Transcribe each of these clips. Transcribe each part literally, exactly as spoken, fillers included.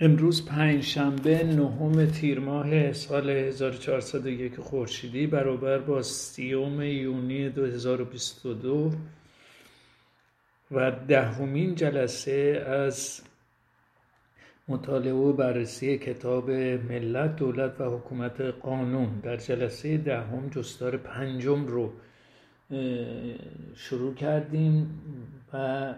امروز پنجشنبه نهم تیر ماه سال هزار و چهارصد و یک خورشیدی برابر با سیوم یونی دو هزار و بیست و دو و دهمین جلسه از مطالعه و بررسی کتاب ملت، دولت و حکومت قانون. در جلسه دهم جستار پنجم رو شروع کردیم و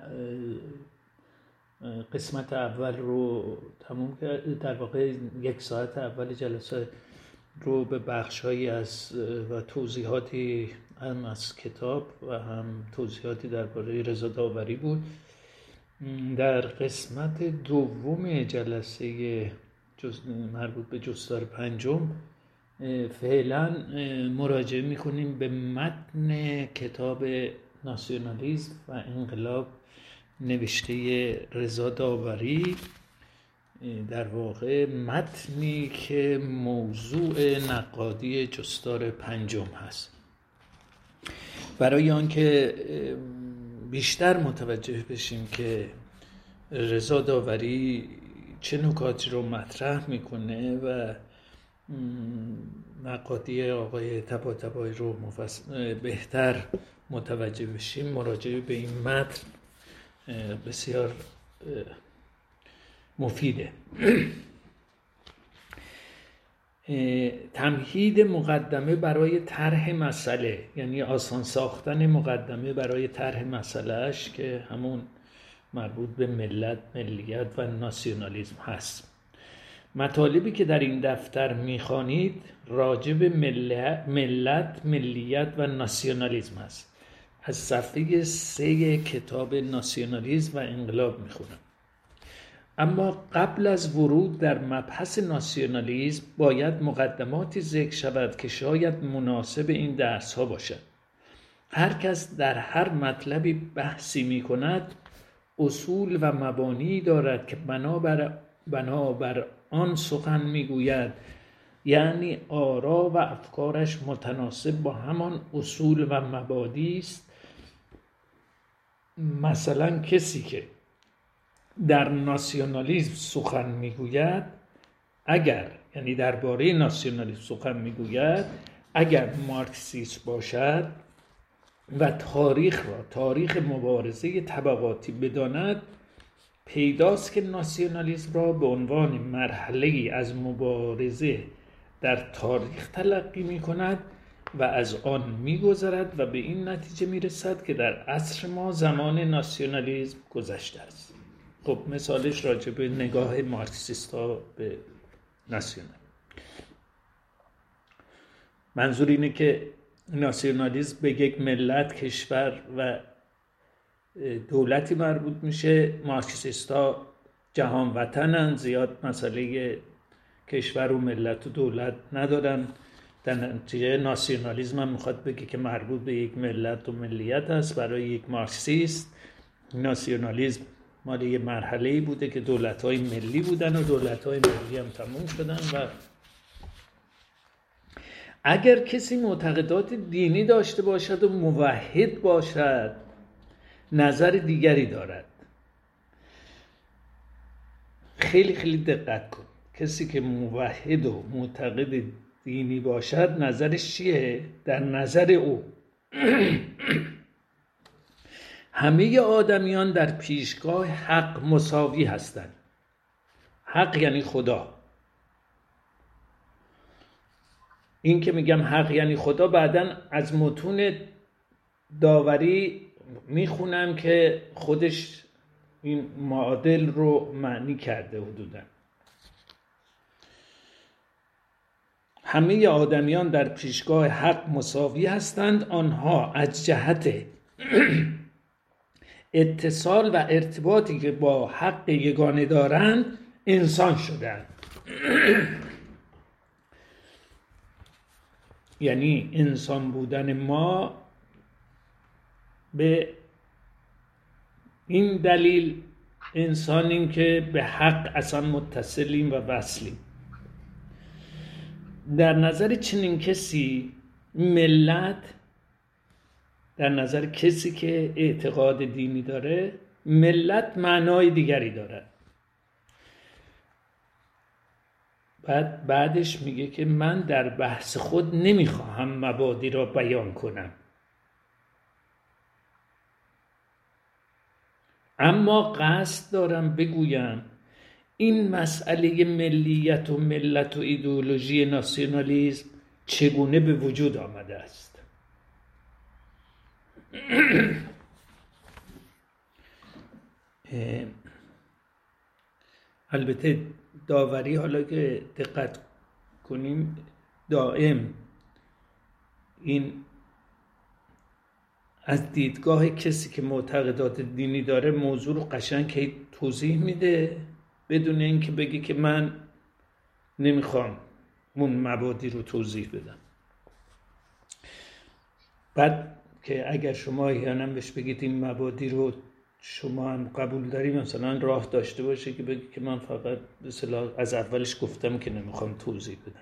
قسمت اول رو تموم کرد. در واقع یک ساعت اول جلسه رو به بخش‌هایی از و توضیحاتی هم از کتاب و هم توضیحاتی درباره رضا داوری بود. در قسمت دوم جلسه جز... مربوط به جستار پنجم فعلا مراجعه می‌کنیم به متن کتاب ناسیونالیسم و انقلاب نوشته رضا داوری، در واقع متنی که موضوع نقادی جستار پنجم هست. برای آنکه بیشتر متوجه بشیم که رضا داوری چه نکاتی رو مطرح میکنه و نقادی آقای طباطبایی رو مفصل بهتر متوجه بشیم، مراجعه به این متن بسیار مفیده. تمهید مقدمه برای طرح مسئله، یعنی آسان ساختن مقدمه برای طرح مسئلهش که همون مربوط به ملت، ملیت و ناسیونالیسم هست. مطالبی که در این دفتر میخوانید راجع به ملت، ملیت و ناسیونالیسم هست. از صفحه سه کتاب ناسیونالیسم و انقلاب میخونم. اما قبل از ورود در مبحث ناسیونالیسم باید مقدماتی ذکر شود که شاید مناسب این درس ها باشد. هر کس در هر مطلبی بحثی می کند اصول و مبانی دارد که بنابر, بنابر آن سخن می گوید، یعنی آرا و افکارش متناسب با همان اصول و مبادی است. مثلا کسی که در ناسیونالیسم سخن میگوید، اگر یعنی درباره ناسیونالیسم سخن میگوید اگر مارکسیست باشد و تاریخ را تاریخ مبارزه طبقاتی بداند، پیداست که ناسیونالیسم را به عنوان مرحله‌ای از مبارزه در تاریخ تلقی میکند و از آن میگذرد و به این نتیجه میرسد که در عصر ما زمان ناسیونالیسم گذشته است. خب مثالش راجع به نگاه مارکسیستا به ناسیونالیسم. منظور اینه که ناسیونالیسم به یک ملت، کشور و دولتی مربوط میشه. مارکسیستا جهان وطنن، زیاد مسئله کشور و ملت و دولت ندارن. در نتیجه ناسیونالیسم هم میخواد بگه که مربوط به یک ملت و ملیت است. برای یک مارکسیست ناسیونالیسم مال یه مرحله‌ای بوده که دولت‌های ملی بودن و دولت‌های ملی هم تموم شدن و اگر کسی معتقدات دینی داشته باشد و موحد باشد نظر دیگری دارد. خیلی خیلی دقت کن. کسی که موحد و معتقد دینی باشد نظرش چیه؟ در نظر او همه آدمیان در پیشگاه حق مساوی هستند. حق یعنی خدا. این که میگم حق یعنی خدا بعدن از متون داوری میخونم که خودش این معادل رو معنی کرده حدوداً. همه آدمیان در پیشگاه حق مساوی هستند. آنها از جهت اتصال و ارتباطی که با حق یگانه دارند انسان شدند. یعنی انسان بودن ما به این دلیل انسانیم که به حق اصلا متصلیم و وصلیم. در نظر چنین کسی ملت، در نظر کسی که اعتقاد دینی داره، ملت معنای دیگری دارد. بعد بعدش میگه که من در بحث خود نمیخواهم مبادی را بیان کنم، اما قصد دارم بگویم این مسئله ملیت و ملت و ایدئولوژی ناسیونالیسم چگونه به وجود آمده است. البته داوری، حالا که دقت کنیم، دائم این از دیدگاه کسی که معتقدات دینی داره موضوع رو قشنگ توضیح میده بدون اینکه بگی که من نمیخوام اون مبادی رو توضیح بدم. بعد که اگر شما احیانا بهش بگید این مبادی رو شما هم قبول داری، مثلا راه داشته باشه که بگی که من فقط به اصطلاح از اولش گفتم که نمیخوام توضیح بدم.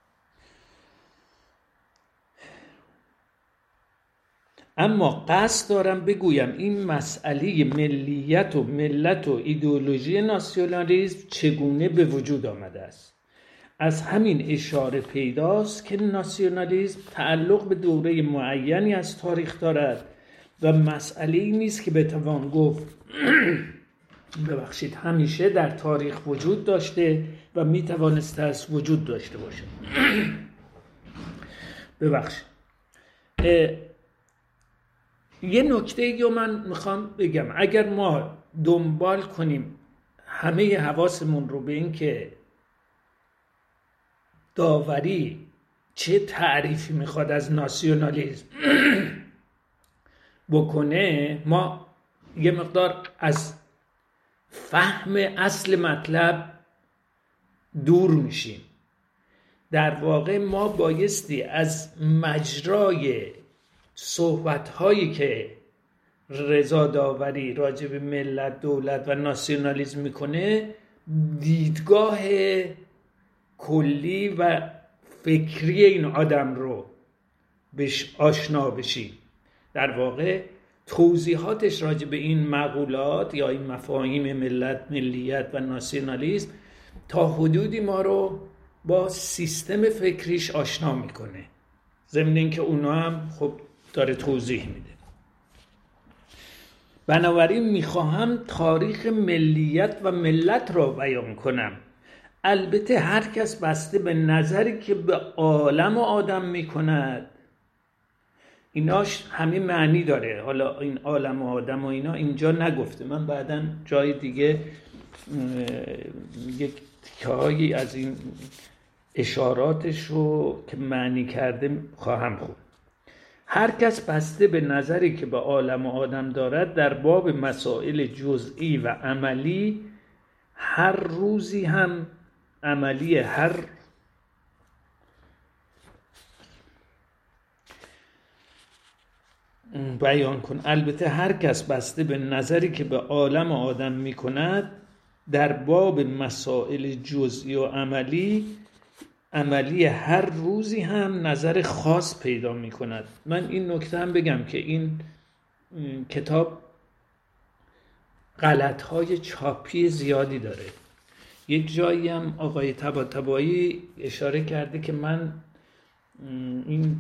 اما قصد دارم بگویم این مسئله ملیت و ملت و ایدئولوژی ناسیونالیسم چگونه به وجود آمده است. از همین اشاره پیداست که ناسیونالیسم تعلق به دوره معینی از تاریخ دارد و مسئله‌ای نیست که بتوان گفت ببخشید همیشه در تاریخ وجود داشته و میتوانسته است وجود داشته باشه. ببخشید یه نکته رو من میخوام بگم. اگر ما دنبال کنیم همه حواسمون رو به این که داوری چه تعریفی میخواد از ناسیونالیسم بکنه، ما یه مقدار از فهم اصل مطلب دور میشیم. در واقع ما بایستی از مجرای صحبت‌هایی که رضا داوری راجع به ملت، دولت و ناسیونالیسم میکنه دیدگاه کلی و فکری این آدم رو بهش آشنا بشیم. در واقع توضیحاتش راجع به این مقولات یا این مفاهیم ملت، ملیت و ناسیونالیسم تا حدودی ما رو با سیستم فکریش آشنا میکنه، ضمن اینکه اونا هم خب داره توضیح میده. بنابراین میخواهم تاریخ ملیت و ملت را بیان کنم. البته هر کس بسته به نظری که به عالم و آدم میکند، ایناش همه معنی داره. حالا این عالم و آدم و اینا اینجا نگفته، من بعداً جای دیگه یک تیکه‌هایی از این اشاراتش رو که معنی کرده خواهم خود. هر کس بسته به نظری که به عالم و آدم دارد در باب مسائل جزئی و عملی هر روزی هم عملی هر بیان کن. البته هر کس بسته به نظری که به عالم و آدم می کند در باب مسائل جزئی و عملی عملی هر روزی هم نظر خاص پیدا می کند. من این نکته هم بگم که این کتاب غلط‌های چاپی زیادی داره. یک جایی هم آقای طباطبایی اشاره کرده که من این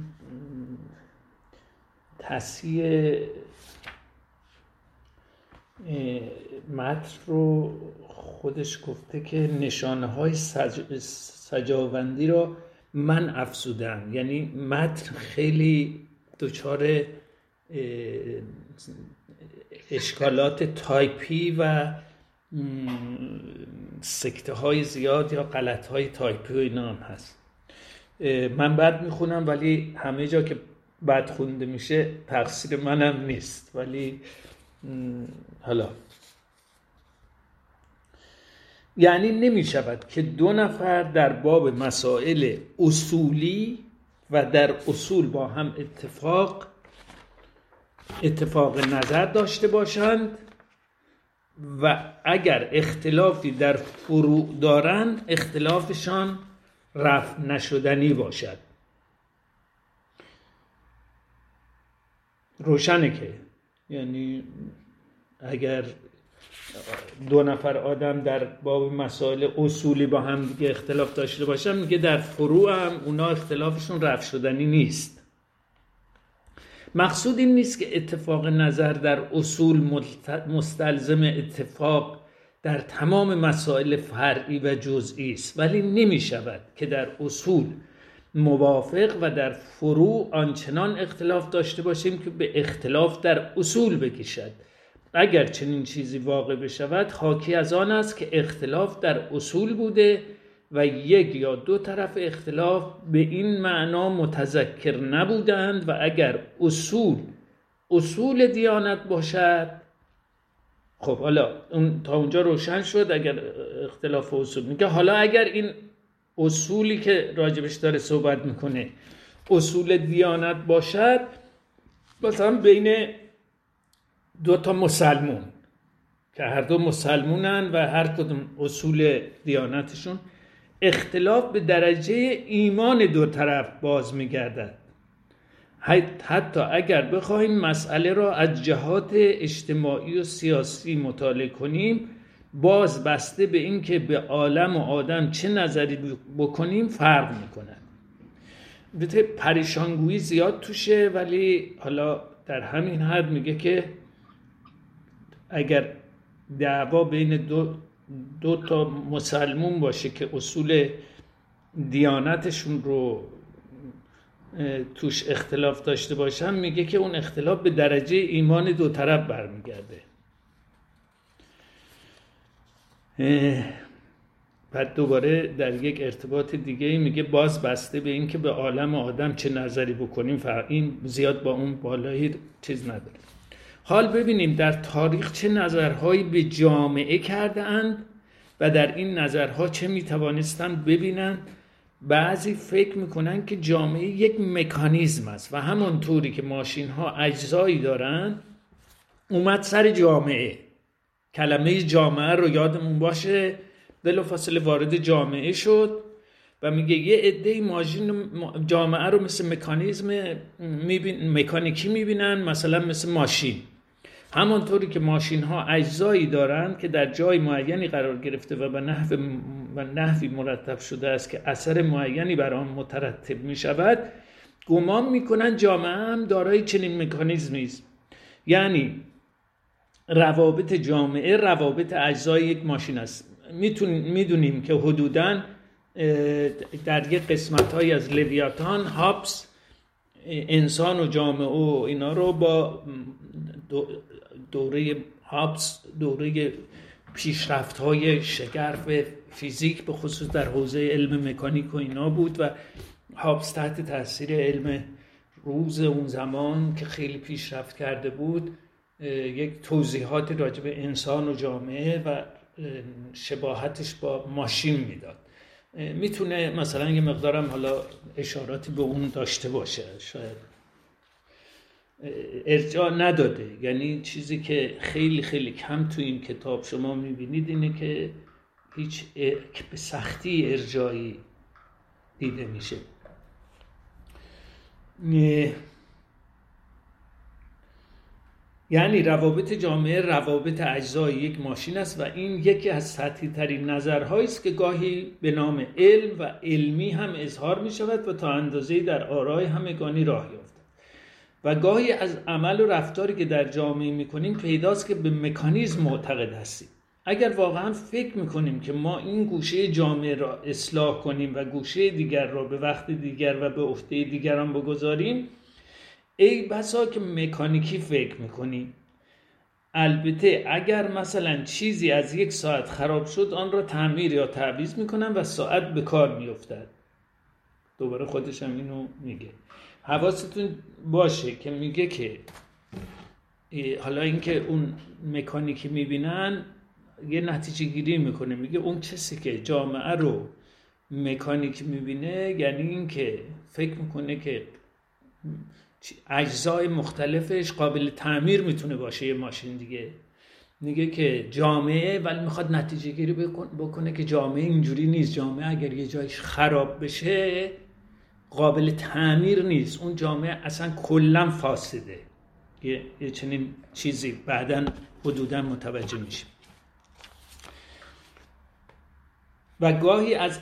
تصحیح متن رو خودش گفته که نشانه های سج... سجاوندی را من افزودم، یعنی متن خیلی دچار اشکالات تایپی و سکته های زیاد یا غلط های تایپی و اینا هم هست. من بد میخونم ولی همه جا که بد خونده میشه تقصیر منم نیست، ولی حالا یعنی نمی شود که دو نفر در باب مسائل اصولی و در اصول با هم اتفاق اتفاق نظر داشته باشند و اگر اختلافی در فروع دارند اختلافشان رفع نشدنی باشد. روشنه که یعنی اگر دو نفر آدم در باب مسائل اصولی با هم دیگه اختلاف داشته باشن، میگه در فروع هم اونا اختلافشون رفع شدنی نیست. مقصود این نیست که اتفاق نظر در اصول مستلزم اتفاق در تمام مسائل فرعی و جزئی است، ولی نمی شود که در اصول موافق و در فروع آنچنان اختلاف داشته باشیم که به اختلاف در اصول بکشد. اگر چنین چیزی واقع بشود حاکی از آن است که اختلاف در اصول بوده و یک یا دو طرف اختلاف به این معنا متذکر نبودند و اگر اصول اصول دیانت باشد. خب حالا اون تا اونجا روشن شد اگر اختلاف اصول. میگه حالا اگر این اصولی که راجبش داره صحبت میکنه اصول دیانت باشد، مثلا بین دو تا مسلمون که هر دو مسلمونن و هر کدوم اصول دیانتشون اختلاف به درجه ایمان دو طرف باز میگردد. حتی اگر بخوایم مسئله را از جهات اجتماعی و سیاسی مطالعه کنیم، باز بسته به این که به عالم و آدم چه نظری بکنیم فرق میکنه. البته پریشانگویی زیاد توشه، ولی حالا در همین حد میگه که اگر دعوا بین دو, دو تا مسلمون باشه که اصول دیانتشون رو توش اختلاف داشته باشن، میگه که اون اختلاف به درجه ایمان دو طرف برمیگرده. بعد دوباره در یک ارتباط دیگه میگه باز بسته به این که به عالم و آدم چه نظری بکنیم فرق، این زیاد با اون بالایی چیز نداره. حال ببینیم در تاریخ چه نظرهایی به جامعه کرده اند و در این نظرها چه میتوانستند ببینند. بعضی فکر میکنن که جامعه یک مکانیزم است و همونطوری که ماشین ها اجزایی دارن اومد سر جامعه. کلمه جامعه رو یادمون باشه، بلافاصله وارد جامعه شد و میگه یه عده ماشین جامعه رو مثل مکانیزم میبین، مکانیکی میبینن، مثلا مثل ماشین. همانطوری که ماشین ها اجزایی دارند که در جای معینی قرار گرفته و به نحو و نحوی مرتب شده است که اثر معینی بر آن مترتب می شود، گمان میکنن جامعه هم دارای چنین مکانیزمی است. یعنی روابط جامعه روابط اجزای یک ماشین است. میدونیم که حدوداً در یک قسمت‌های از لویاتان هابس انسان و جامعه و اینا رو با دوره هابس، دوره پیشرفت‌های شگرف فیزیک به خصوص در حوزه علم مکانیک و اینا بود و هابس تحت تاثیر علم روز اون زمان که خیلی پیشرفت کرده بود یک توضیحات راجع به انسان و جامعه و شباهتش با ماشین میداد. میتونه مثلا یه مقدارم حالا اشاراتی به اون داشته باشه، شاید ارجاع نداده. یعنی چیزی که خیلی خیلی کم تو این کتاب شما میبینید اینه که هیچ به سختی ارجاعی دیده میشه. یعنی روابط جامعه روابط اجزای یک ماشین است و این یکی از سطحی ترین نظرهایی است که گاهی به نام علم و علمی هم اظهار می شود و تا اندازه‌ای در آرای همگانی راه یافته و گاهی از عمل و رفتاری که در جامعه می کنیم پیداست که به مکانیزم معتقد هستیم. اگر واقعا فکر می کنیم که ما این گوشه جامعه را اصلاح کنیم و گوشه دیگر را به وقت دیگر و به عهده دیگران بگذاریم، ای بسا که مکانیکی فکر میکنیم. البته اگر مثلا چیزی از یک ساعت خراب شد آن را تعمیر یا تعویض میکنن و ساعت به کار میافتد. دوباره خودش هم اینو میگه. حواستون باشه که میگه که حالا اینکه اون مکانیکی میبینن یه نتیجه گیری میکنه. میگه اون کسی که جامعه رو مکانیکی میبینه یعنی اینکه فکر میکنه که اجزای مختلفش قابل تعمیر میتونه باشه یه ماشین دیگه. میگه که جامعه، ولی میخواد نتیجه گیری بکنه که جامعه اینجوری نیست. جامعه اگر یه جایش خراب بشه قابل تعمیر نیست، اون جامعه اصلا کلا فاسده. یه, یه چنین چیزی بعداً حدوداً متوجه میشه. و گاهی از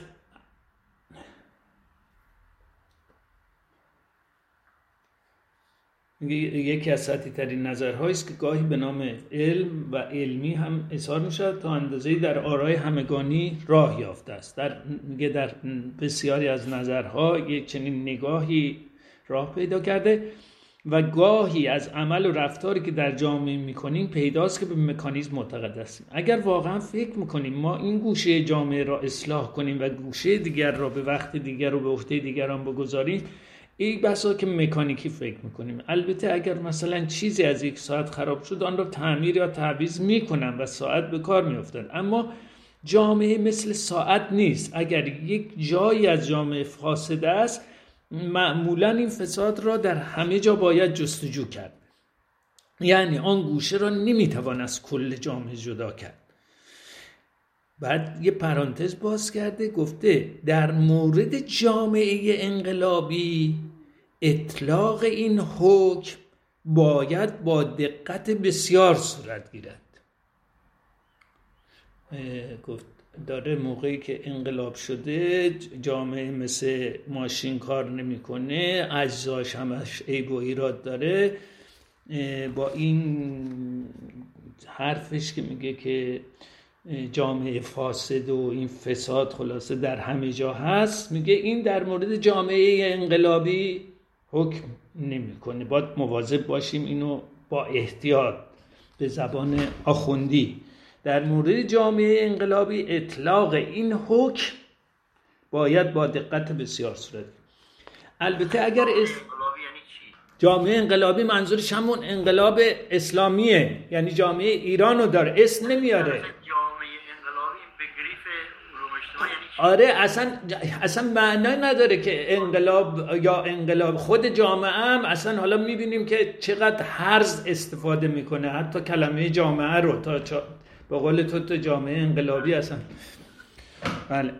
یکی از سطحی ترین نظرهایی است که گاهی به نام علم و علمی هم اظهار می شود تا اندازه‌ای در آرای همگانی راه یافته است. در میگه در بسیاری از نظرها یک چنین نگاهی راه پیدا کرده و گاهی از عمل و رفتاری که در جامعه میکنیم پیداست که به مکانیزم معتقد هستیم. اگر واقعا فکر میکنیم ما این گوشه جامعه را اصلاح کنیم و گوشه دیگر را به وقت دیگر رو به عهده دیگران بگذاریم، این بسا که مکانیکی فکر میکنیم. البته اگر مثلا چیزی از یک ساعت خراب شد آن را تعمیر یا تعویض میکنن و ساعت به کار میافتند، اما جامعه مثل ساعت نیست. اگر یک جایی از جامعه فاسد است، معمولا این فساد را در همه جا باید جستجو کرد، یعنی آن گوشه را نمیتوان از کل جامعه جدا کرد. بعد یه پرانتز باز کرده، گفته در مورد جامعه انقلابی اطلاق این حکم باید با دقت بسیار صورت گیرد. گفت داره موقعی که انقلاب شده جامعه مثل ماشین کار نمیکنه، اجزاش همش عیب و ایراد داره، با این حرفش که میگه که جامعه فاسد و این فساد خلاصه در همه جا هست، میگه این در مورد جامعه انقلابی حکم نمیکنه. باید مواظب باشیم اینو با احتیاط به زبان آخوندی. در مورد جامعه انقلابی اطلاق این حکم باید با دقت بسیار صورت. البته اگر اس... جامعه انقلابی منظورش همون انقلاب اسلامیه، یعنی جامعه ایرانو داره، اسم نمیاره. آره اصلا اصلا معنی نداره که انقلاب یا انقلاب خود جامعه هم اصلا حالا میبینیم که چقدر هرز استفاده میکنه، حتی کلمه جامعه رو تا چا... به قول تو تو جامعه انقلابی اصلا. بله.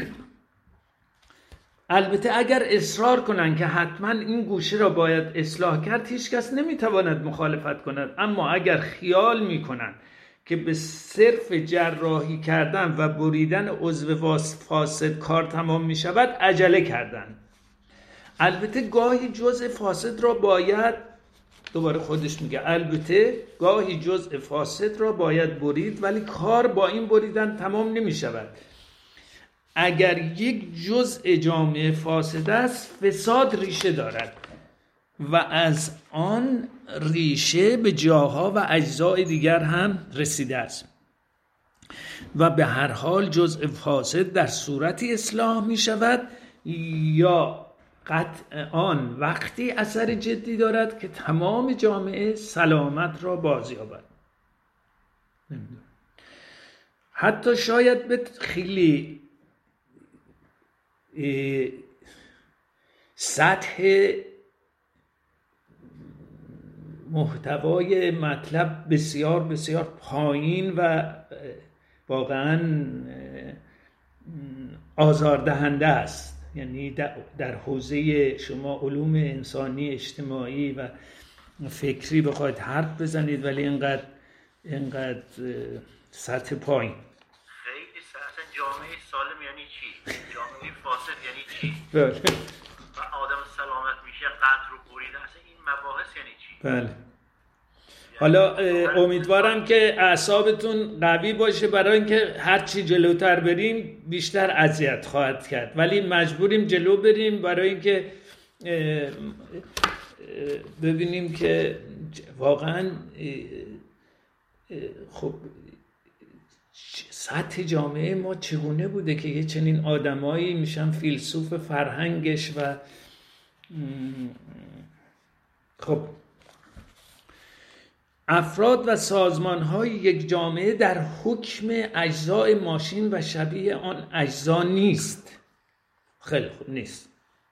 البته اگر اصرار کنن که حتما این گوشه را باید اصلاح کرد، هیچ کس نمیتواند مخالفت کند، اما اگر خیال میکنن که به صرف جراحی کردن و بریدن عضو فاسد کار تمام می شود عجله کردن. البته گاهی جزء فاسد را باید، دوباره خودش میگه البته گاهی جزء فاسد را باید برید، ولی کار با این بریدن تمام نمی شود. اگر یک جزء جامعه فاسد است، فساد ریشه دارد و از آن ریشه به جاها و اجزای دیگر هم رسیده است و به هر حال جزء فاسد در صورتی اصلاح می شود یا قطع آن وقتی اثر جدی دارد که تمام جامعه سلامت را بازیابد. حتی شاید به خیلی سطح محتوای مطلب بسیار بسیار پایین و واقعا آزاردهنده است. یعنی در حوزه شما علوم انسانی اجتماعی و فکری بخواید حرف بزنید ولی اینقدر اینقدر سطح پایین. خیلی اصلا جامعه سالم یعنی چی؟ جامعه فاسد یعنی چی؟ بله. و آدم سلامت میشه قتل رو بریده، اصلا این مباحث یعنی چی؟ بله. حالا امیدوارم که اعصابتون قوی باشه، برای اینکه هر چی جلوتر بریم بیشتر اذیت خواهد کرد، ولی مجبوریم جلو بریم برای اینکه ببینیم که واقعا خب سطح جامعه ما چگونه بوده که یه چنین آدمایی میشن فیلسوف فرهنگش و خب افراد و سازمان‌های یک جامعه در حکم اجزای ماشین و شبیه آن اجزا نیست. خیلی خوب نیست.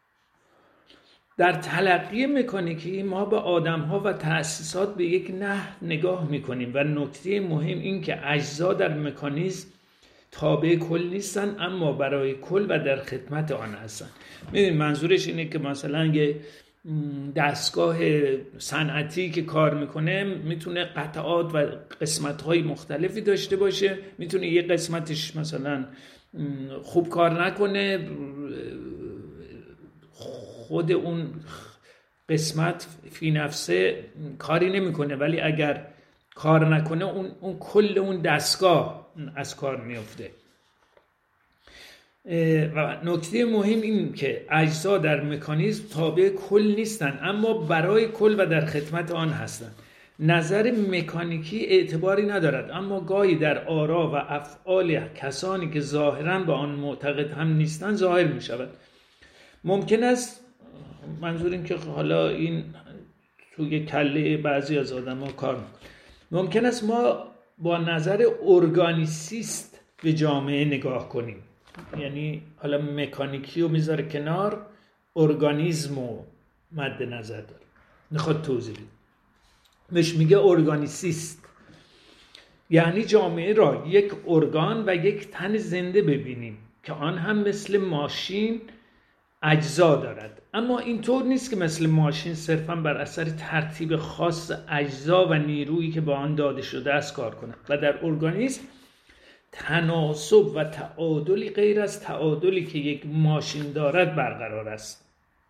در تلقی مکانیکی ما به آدم‌ها و تأسیسات به یک نحو نگاه می‌کنیم و نکته مهم این که اجزا در مکانیزم تابع کل نیستن، اما برای کل و در خدمت آن هستن. می‌دونید منظورش اینه که مثلا یه دستگاه صنعتی که کار میکنه میتونه قطعات و قسمت‌های مختلفی داشته باشه، میتونه یه قسمتش مثلا خوب کار نکنه خود اون قسمت فی نفسه کاری نمیکنه، ولی اگر کار نکنه اون, اون کل اون دستگاه از کار میفته. و نکته مهم این که اجزا در مکانیزم تابع کل نیستن، اما برای کل و در خدمت آن هستند. نظر مکانیکی اعتباری ندارد، اما گاهی در آرا و افعال کسانی که ظاهراً به آن معتقد هم نیستند ظاهر می شود. ممکن است، منظور این که حالا این توی کله بعضی از آدم ها کار میکنه، ممکن است ما با نظر ارگانیسیست به جامعه نگاه کنیم، یعنی حالا مکانیکی رو میذاره کنار، ارگانیزم رو مد نظر داره، نخواد توضیح بده، مش میگه ارگانیسیست، یعنی جامعه را یک ارگان و یک تن زنده ببینیم که آن هم مثل ماشین اجزا دارد، اما اینطور نیست که مثل ماشین صرفاً بر اثر ترتیب خاص اجزا و نیرویی که با آن داده شده است کار کند. و در ارگانیسم تناسب و تعادلی غیر از تعادلی که یک ماشین دارد برقرار است.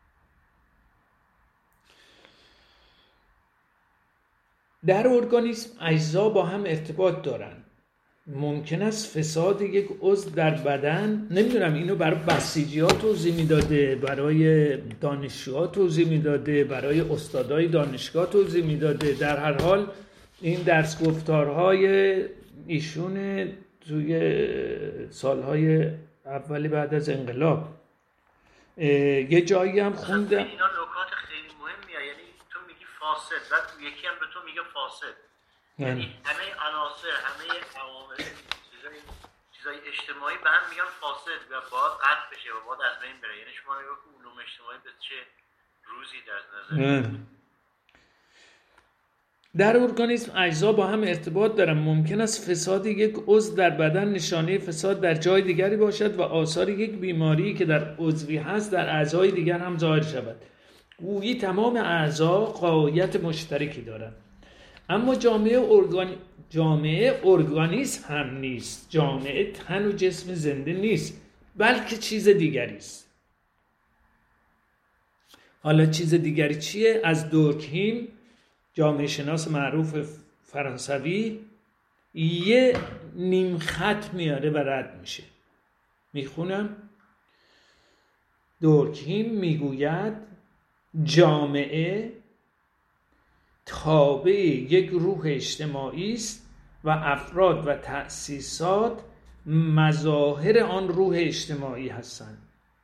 در ارگانیسم اجزا با هم ارتباط دارند. ممکن است فساد یک عضو در بدن، نمیدونم اینو برای بسیجی‌ها توضیح میداده، برای دانشجوها توضیح میداده، برای استادای دانشگاه توضیح میداده، در هر حال این درس گفتارهای ایشون توی سالهای اولی بعد از انقلاب. یه جایی هم خوندم اینا نکات خیلی مهمیه، یعنی تو میگی فاسد، بعد یکی هم به تو میگه فاسد، یعنی همه عناصر، همه عوامل، چیزای چیزای اجتماعی به هم میگن فاسد و باید قطع بشه و باید از بین بره. یعنی شما نگاه کن علوم اجتماعی به چه روزی در نظر. در ارگانیسم اجزا با هم ارتباط دارند. ممکن است فساد یک عضو در بدن نشانه فساد در جای دیگری باشد و آثار یک بیماری که در عضوی هست در اعضای دیگر هم ظاهر شود. گویی تمام اعضا غایت مشترکی دارند. اما جامعه ارگان... جامعه ارگانیسم هم نیست. جامعه تن و جسم زنده نیست، بلکه چیز دیگری است. حالا چیز دیگری چیه؟ از دورکهیم، جامعه شناس معروف فرانسوی، یه نیم خط میاره و رد میشه. میخونم. دورکهیم میگوید جامعه تابع یک روح اجتماعی است و افراد و تأسیسات مظاهر آن روح اجتماعی هستند.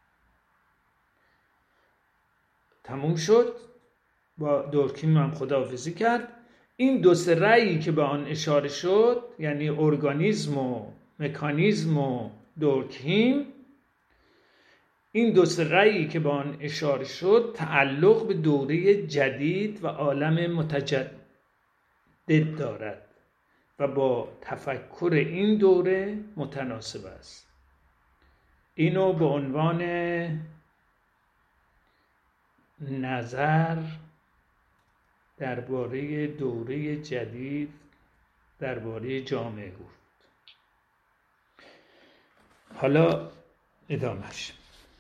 تموم شد. با دورکهیم هم خداحافظی کرد. این دو سه رأیی که به آن اشاره شد، یعنی ارگانیسم و مکانیزم و دورکهیم، این دو سه رأیی که به آن اشاره شد تعلق به دوره جدید و عالم متجدد دارد و با تفکر این دوره متناسب است. اینو به عنوان نظر درباره دوره جدید درباره جامعه گفت. حالا ادامهش.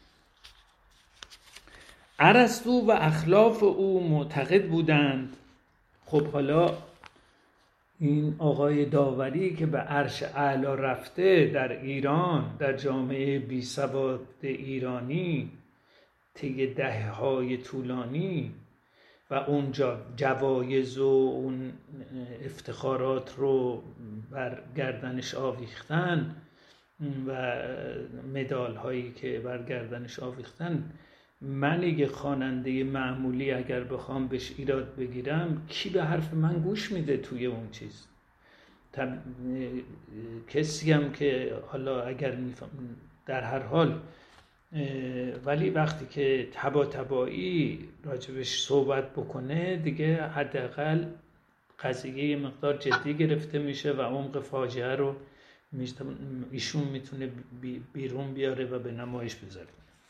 ارسطو و اخلاف او معتقد بودند. خب حالا این آقای داوری که به عرش اعلی رفته در ایران، در جامعه بی سواد ایرانی طی دهه‌های طولانی و اونجا جوایز و اون افتخارات رو بر گردنش آویختن و مدال هایی که بر گردنش آویختن، من یه خواننده معمولی اگر بخوام بهش ایراد بگیرم، کی به حرف من گوش میده توی اون چیز؟ تب... کسی هم که حالا اگر میفهم در هر حال، ولی وقتی که تبا تبایی راجبش صحبت بکنه دیگه حداقل قضیه یه مقدار جدی گرفته میشه و عمق فاجعه رو ایشون میتونه بیرون بیاره و به نمایش بذاره.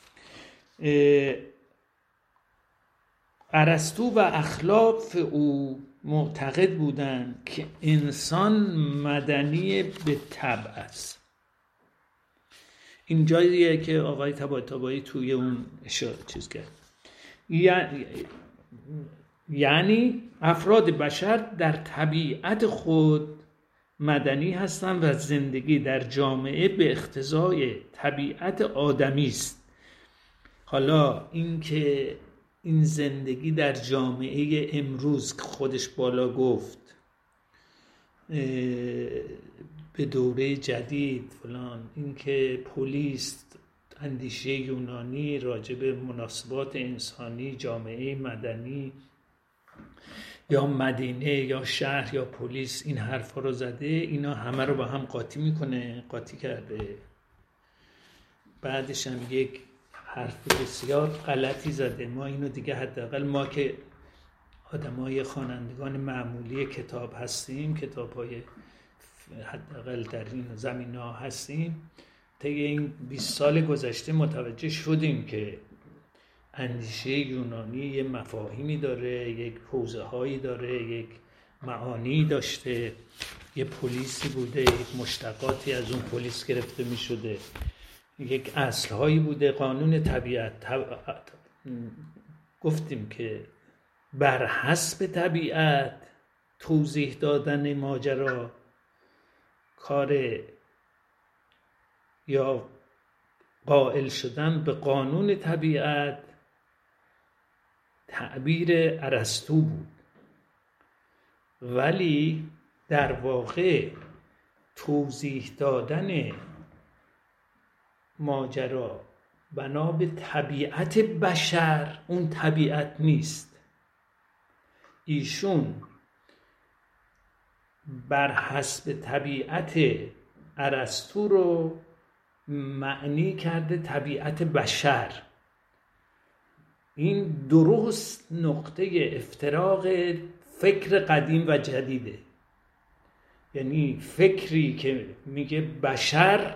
ارسطو و اخلاف او معتقد بودند که انسان مدنی به طبع است. این جاییه که آقای طباطبایی توی اون اشاره چیز کرد. یعنی افراد بشر در طبیعت خود مدنی هستند و زندگی در جامعه به اقتضای طبیعت آدمی است. حالا این که این زندگی در جامعه امروز که خودش بالا گفت به دوره جدید فلان، این که پلیس اندیشه یونانی راجع به مناسبات انسانی، جامعه مدنی یا مدینه یا شهر یا پلیس این حرفا رو زده، اینا همه رو با هم قاطی میکنه، قاطی کرده. بعدش هم یک حرف بسیار غلطی زده. ما اینو دیگه حداقل ما که آدمای خوانندگان معمولی کتاب هستیم، کتاب‌های حداقل در این زمینه‌ها هستیم، طی این بیست سال گذشته متوجه شدیم که اندیشه یونانی یه مفاهیمی داره، یک حوزه هایی داره، یک معانی داشته، یه پلیسی بوده، یک مشتقاتی از اون پلیس گرفته می شده، یک اصل هایی بوده، قانون طبیعت. طب... گفتیم که بر حسب طبیعت توضیح دادن ماجرا کار یا قائل شدن به قانون طبیعت تعبیر ارسطو بود، ولی در واقع توضیح دادن ماجرا بنا به طبیعت بشر اون طبیعت نیست. ایشون بر حسب طبیعت ارسطو رو معنی کرده طبیعت بشر. این درست نقطه افتراق فکر قدیم و جدیده. یعنی فکری که میگه بشر،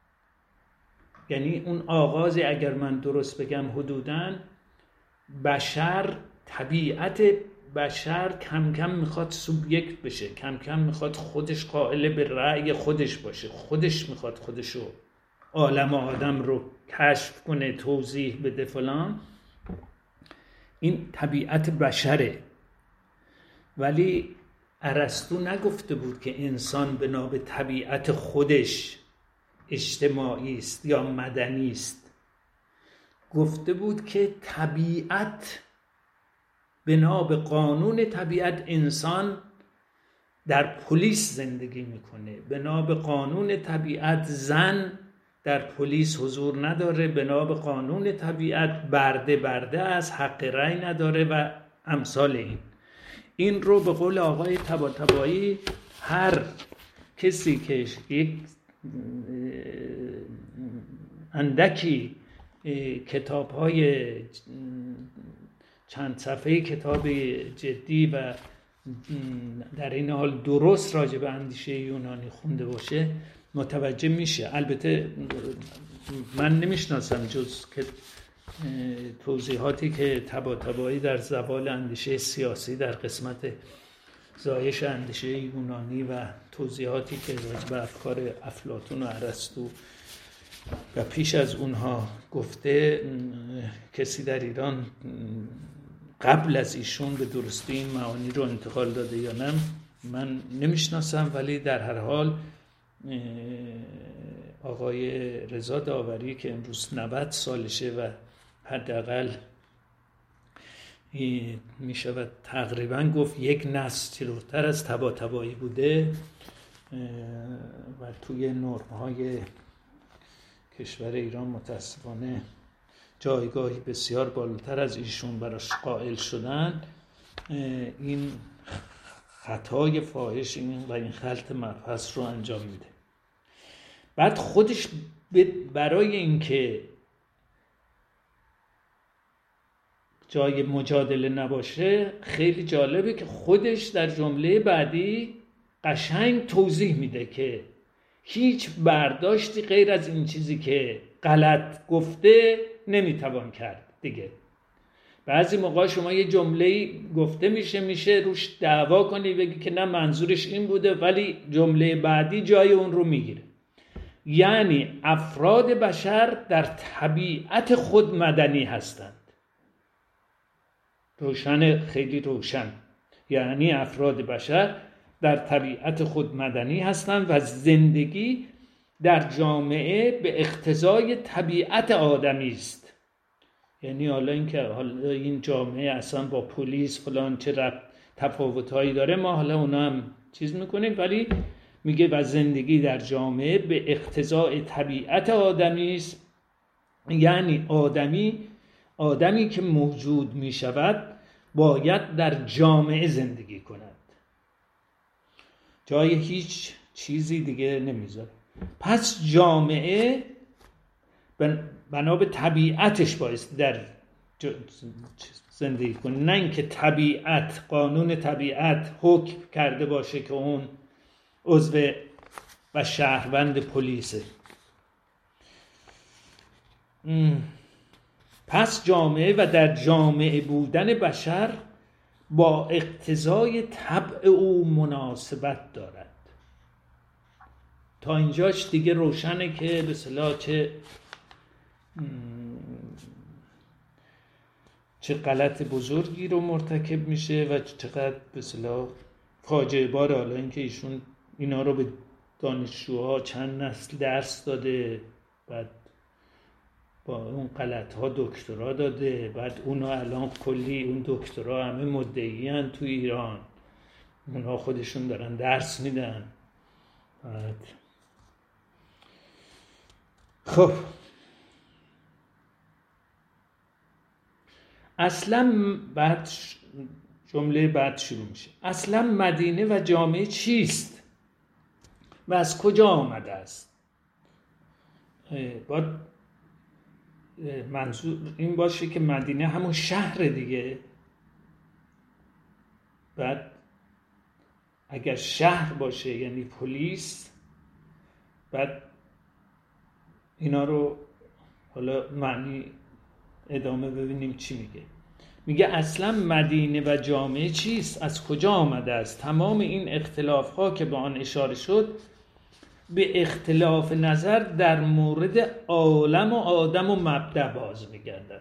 یعنی اون آغاز، اگر من درست بگم حدوداً، بشر، طبیعت بشر کم کم میخواد سوبیکت بشه، کم کم میخواد خودش قائل به رأی خودش باشه، خودش میخواد خودشو، عالم آدم رو کشف کنه، توضیح بده فلان. این طبیعت بشره. ولی ارسطو نگفته بود که انسان بنا به طبیعت خودش اجتماعی است یا مدنی است. گفته بود که طبیعت بنا به قانون طبیعت انسان در پلیس زندگی میکنه، بنا به قانون طبیعت زن در پلیس حضور نداره، بنا به قانون طبیعت برده برده از حق رأی نداره و امثال این. این رو به قول آقای طباطبایی هر کسی که یک اندکی کتاب‌های چند صفحه کتاب جدی و در این حال درست راجع به اندیشه یونانی خونده باشه متوجه میشه. البته من نمیشناسم جز که توضیحاتی که طباطبایی در زوال اندیشه سیاسی در قسمت زایش اندیشه یونانی و توضیحاتی که راجع به افکار افلاطون و ارسطو و پیش از اونها گفته، کسی در ایران قبل از ایشون به درستی این معانی رو انتقال داده یا نه من نمیشناسم. ولی در هر حال آقای رضا داوری که امروز نود سالشه و حداقل می شود تقریبا گفت یک نسل جلوتر از طباطبایی بوده و توی نرم‌های کشور ایران متاسفانه جایگاهی بسیار بالاتر از ایشون براش قائل شدن، این خطای فاحش این و این خلط مبحث رو انجام میده. بعد خودش برای اینکه جای مجادله نباشه، خیلی جالبه که خودش در جمله بعدی قشنگ توضیح میده که هیچ برداشتی غیر از این چیزی که غلط گفته نمیتوان کرد دیگه. بعضی موقع شما یه جمله‌ای گفته میشه میشه روش دعوا کنی، بگی که نه منظورش این بوده، ولی جمله بعدی جای اون رو میگیره. یعنی افراد بشر در طبیعت خود مدنی هستند. روشن، خیلی روشن. یعنی افراد بشر در طبیعت خود مدنی هستند و زندگی در جامعه به اقتضای طبیعت آدمی است. یعنی حالا اینکه حالا این جامعه اصلا با پلیس فلان چه ربط تفاوت‌هایی داره، ما حالا اونا هم چیز میکنیم، ولی میگه و زندگی در جامعه به اقتضای طبیعت آدمی است. یعنی آدمی آدمی که موجود میشود باید در جامعه زندگی کند، جای هیچ چیزی دیگه نمیذاره. پس جامعه بنا به طبیعتش بایستی در زندگی کنه، نه اینکه طبیعت، قانون طبیعت حکم کرده باشه که اون عضو و شهروند پلیسه. پس جامعه و در جامعه بودن بشر با اقتضای طبع او مناسبت دارد. تا اینجاش دیگه روشنه که به اصطلاح چه چه غلط بزرگی رو مرتکب میشه و چقدر به اصطلاح فاجعه باره. حالا اینکه ایشون اینا رو به دانشجوها چند نسل درس داده، بعد با اون غلط ها دکترا داده، بعد اونا الان کلی اون دکترا همه مدعی ان تو ایران، اونا خودشون دارن درس میدن. بعد خب اصلا بعد جمله بعد شروع میشه. اصلا مدینه و جامعه چیست و از کجا آمده است؟ باید منظور این باشه که مدینه همون شهر دیگه. بعد اگر شهر باشه یعنی پلیس، بعد اینا رو حالا معنی ادامه ببینیم چی میگه. میگه اصلا مدینه و جامعه چیست، از کجا آمده است؟ تمام این اختلاف ها که به آن اشاره شد به اختلاف نظر در مورد عالم و آدم و مبدأ باز میگردد.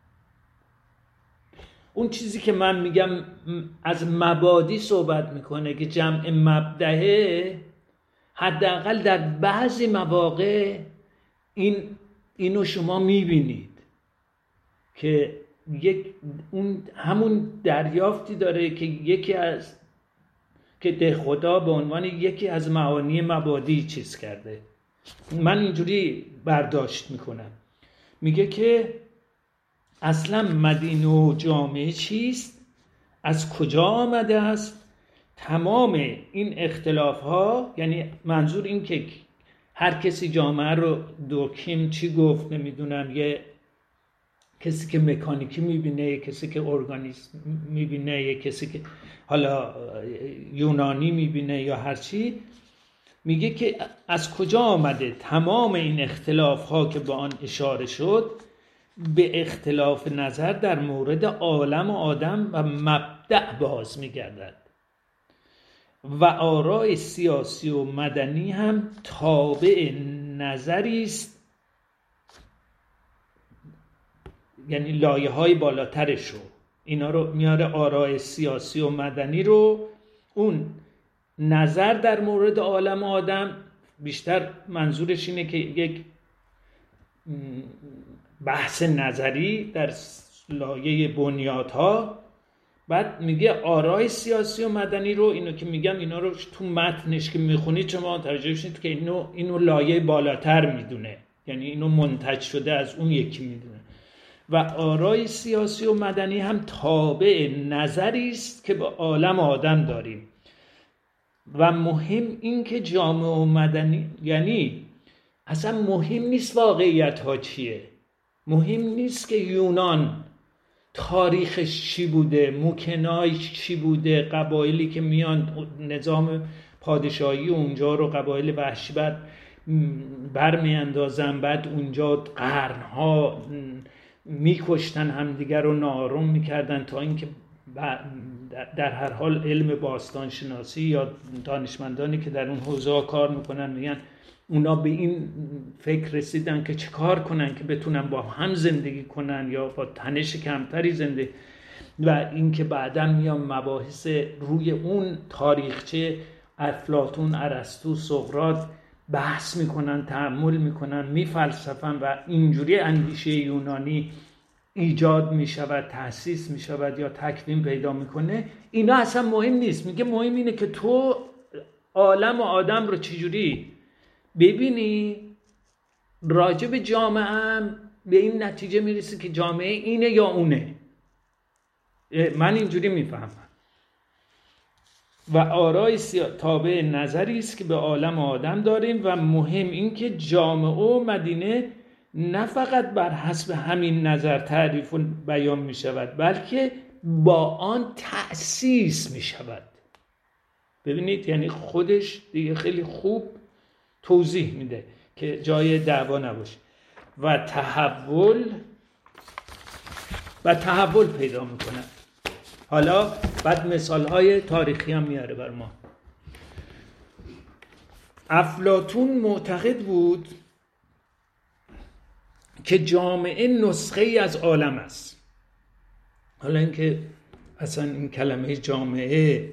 اون چیزی که من میگم از مبادی صحبت میکنه که جمع مبدأه، حداقل در بعضی مواقع این اینو شما میبینید که یک اون همون دریافتی داره که یکی از که ده خدا به عنوان یکی از معانی مبادی چیز کرده. من اینجوری برداشت میکنم. میگه که اصلا مدینه و جامعه چیست، از کجا آمده است؟ تمام این اختلاف ها، یعنی منظور این که هر کسی جامعه رو دوکیم چی گفت نمیدونم، یه کسی که مکانیکی میبینه، یه کسی که ارگانیسم میبینه، یه کسی که حالا یونانی میبینه یا هر چی. میگه که از کجا آمده تمام این اختلاف ها که به آن اشاره شد به اختلاف نظر در مورد عالم و آدم و مبدأ باز میگردد و آراء سیاسی و مدنی هم تابع نظری است، یعنی لایه های بالاترش رو اینا رو میاره. آراء سیاسی و مدنی رو، اون نظر در مورد عالم و آدم بیشتر منظورش اینه که یک بحث نظری در لایه بنیادها. بعد میگه آراء سیاسی و مدنی رو، اینو که میگم اینا رو تو متنش که میخونید شما متوجه بشید که اینو اینو لایه بالاتر میدونه، یعنی اینو منتج شده از اون یکی میدونه. و آراء سیاسی و مدنی هم تابع نظری است که به عالم آدم داریم. و مهم این که جامعه و مدنی، یعنی اصلا مهم نیست واقعیت ها چیه، مهم نیست که یونان تاریخش چی بوده، موکنایش چی بوده، قبایلی که میان نظام پادشاهی اونجا رو قبایل وحشی بعد برمی اندازن، بعد اونجا قرنها میکشتن همدیگر رو، ناآروم میکردن، تا اینکه در هر حال علم باستان شناسی یا دانشمندانی که در اون حوزه کار میکنن میگن اونا به این فکر رسیدن که چه کار کنن که بتونن با هم زندگی کنن یا با تنش کمتری زندگی، و اینکه بعدا میان مباحث روی اون تاریخچه افلاطون، ارسطو، سقراط بحث میکنن، تأمل میکنن، میفلسفن و اینجوری اندیشه یونانی ایجاد میشود، تأسیس میشود یا تکوین پیدا میکنه. اینا اصلا مهم نیست. میگه مهم اینه که تو عالم و آدم رو چجوری ببینی، راجع به جامعه هم به این نتیجه میرسی که جامعه اینه یا اونه. من اینجوری میفهمم و آرای تابع نظری است که به عالم و آدم داریم و مهم این که جامعه و مدینه نه فقط بر حسب همین نظر تعریف و بیان می شود، بلکه با آن تأسیس می شود. ببینید یعنی خودش دیگه خیلی خوب توضیح میده که جای دعوا نباشه و تحول و تحول پیدا میکنه. حالا بعد مثالهای تاریخی هم میاره بر ما. افلاطون معتقد بود که جامعه نسخه ای از عالم است. حالا اینکه اصلا این کلمه جامعه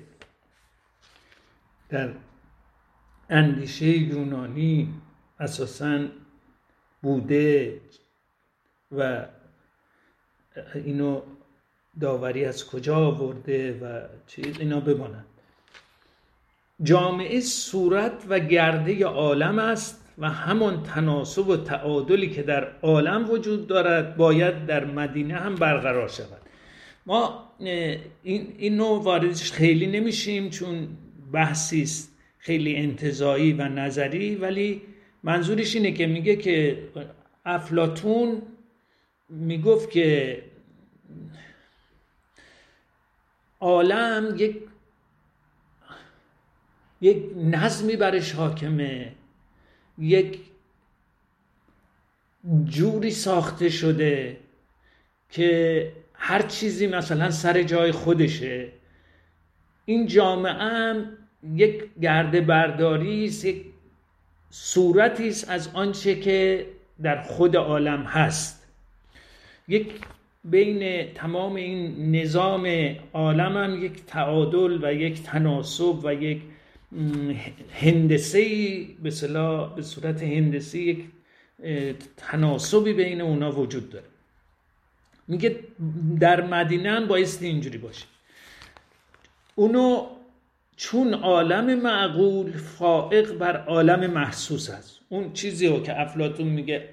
در اندیشه یونانی اساساً بوده و اینو داوری از کجا آورده و چیز، اینا بمانند. جامعه صورت و گرده عالم است و همان تناسب و تعادلی که در عالم وجود دارد باید در مدینه هم برقرار شود. ما این اینو واردش خیلی نمیشیم چون بحثی است خیلی انتزاعی و نظری، ولی منظورش اینه که میگه که افلاطون میگفت که عالم یک یک نظمی برش حاکمه، یک جوری ساخته شده که هر چیزی مثلا سر جای خودشه. این جامعه هم یک گرده برداری است، یک صورتی است از آنچه که در خود عالم هست. یک بین تمام این نظام عالم هم یک تعادل و یک تناسب و یک هندسه‌ای به اصطلاح به صورت هندسی یک تناسبی بین اونا وجود داره. میگه در مدینه هم بایستی اینجوری باشه. اونو چون عالم معقول فائق بر عالم محسوس است. اون چیزی که افلاطون میگه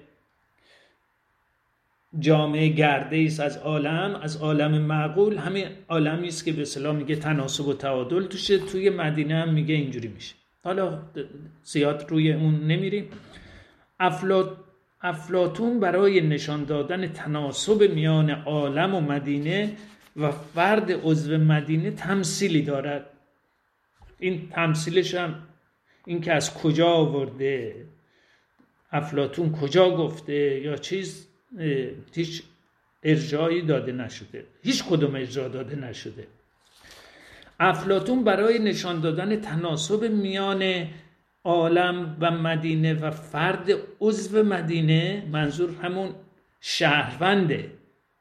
جامعه گرده است از عالم، از عالم معقول، همین عالمی است که به اصطلاح میگه تناسب و تعادل توشه. توی مدینه هم میگه اینجوری میشه. حالا زیاد روی اون نمیریم. افلاط افلاطون برای نشان دادن تناسب میان عالم و مدینه و فرد عضو مدینه تمثیلی دارد. این تمثیلش هم این که از کجا آورده، افلاطون کجا گفته یا چیز، هیچ ارجاعی داده نشده، هیچ کدوم ارجاع داده نشده. افلاطون برای نشان دادن تناسب میان عالم و مدینه و فرد عضو مدینه، منظور همون شهرونده.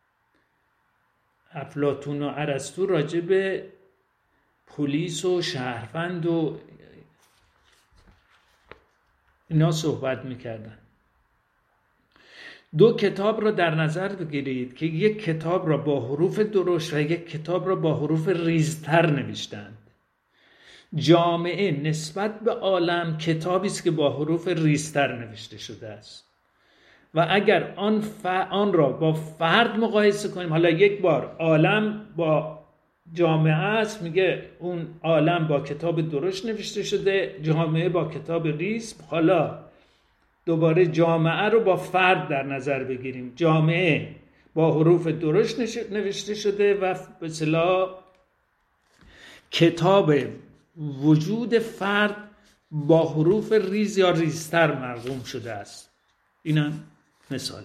افلاطون و ارسطو راجع به پلیس و شهروند و اینا صحبت میکردن. دو کتاب را در نظر بگیرید که یک کتاب را با حروف درشت و یک کتاب را با حروف ریزتر نوشتند. جامعه نسبت به عالم کتابی است که با حروف ریزتر نوشته شده است و اگر آن ف... آن را با فرد مقایسه کنیم، حالا یک بار عالم با جامعه است، میگه اون عالم با کتاب درشت نوشته شده، جامعه با کتاب ریز. حالا دوباره جامعه رو با فرد در نظر بگیریم، جامعه با حروف درشت نوشته شده و به اصطلاح کتاب وجود فرد با حروف ریز یا ریزتر مرقوم شده است. اینم مثالش.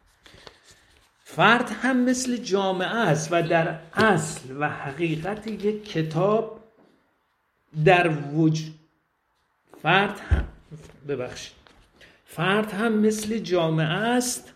فرد هم مثل جامعه است و در اصل و حقیقت یک کتاب در وجود فرد هم ببخشید فرد هم مثل جامعه است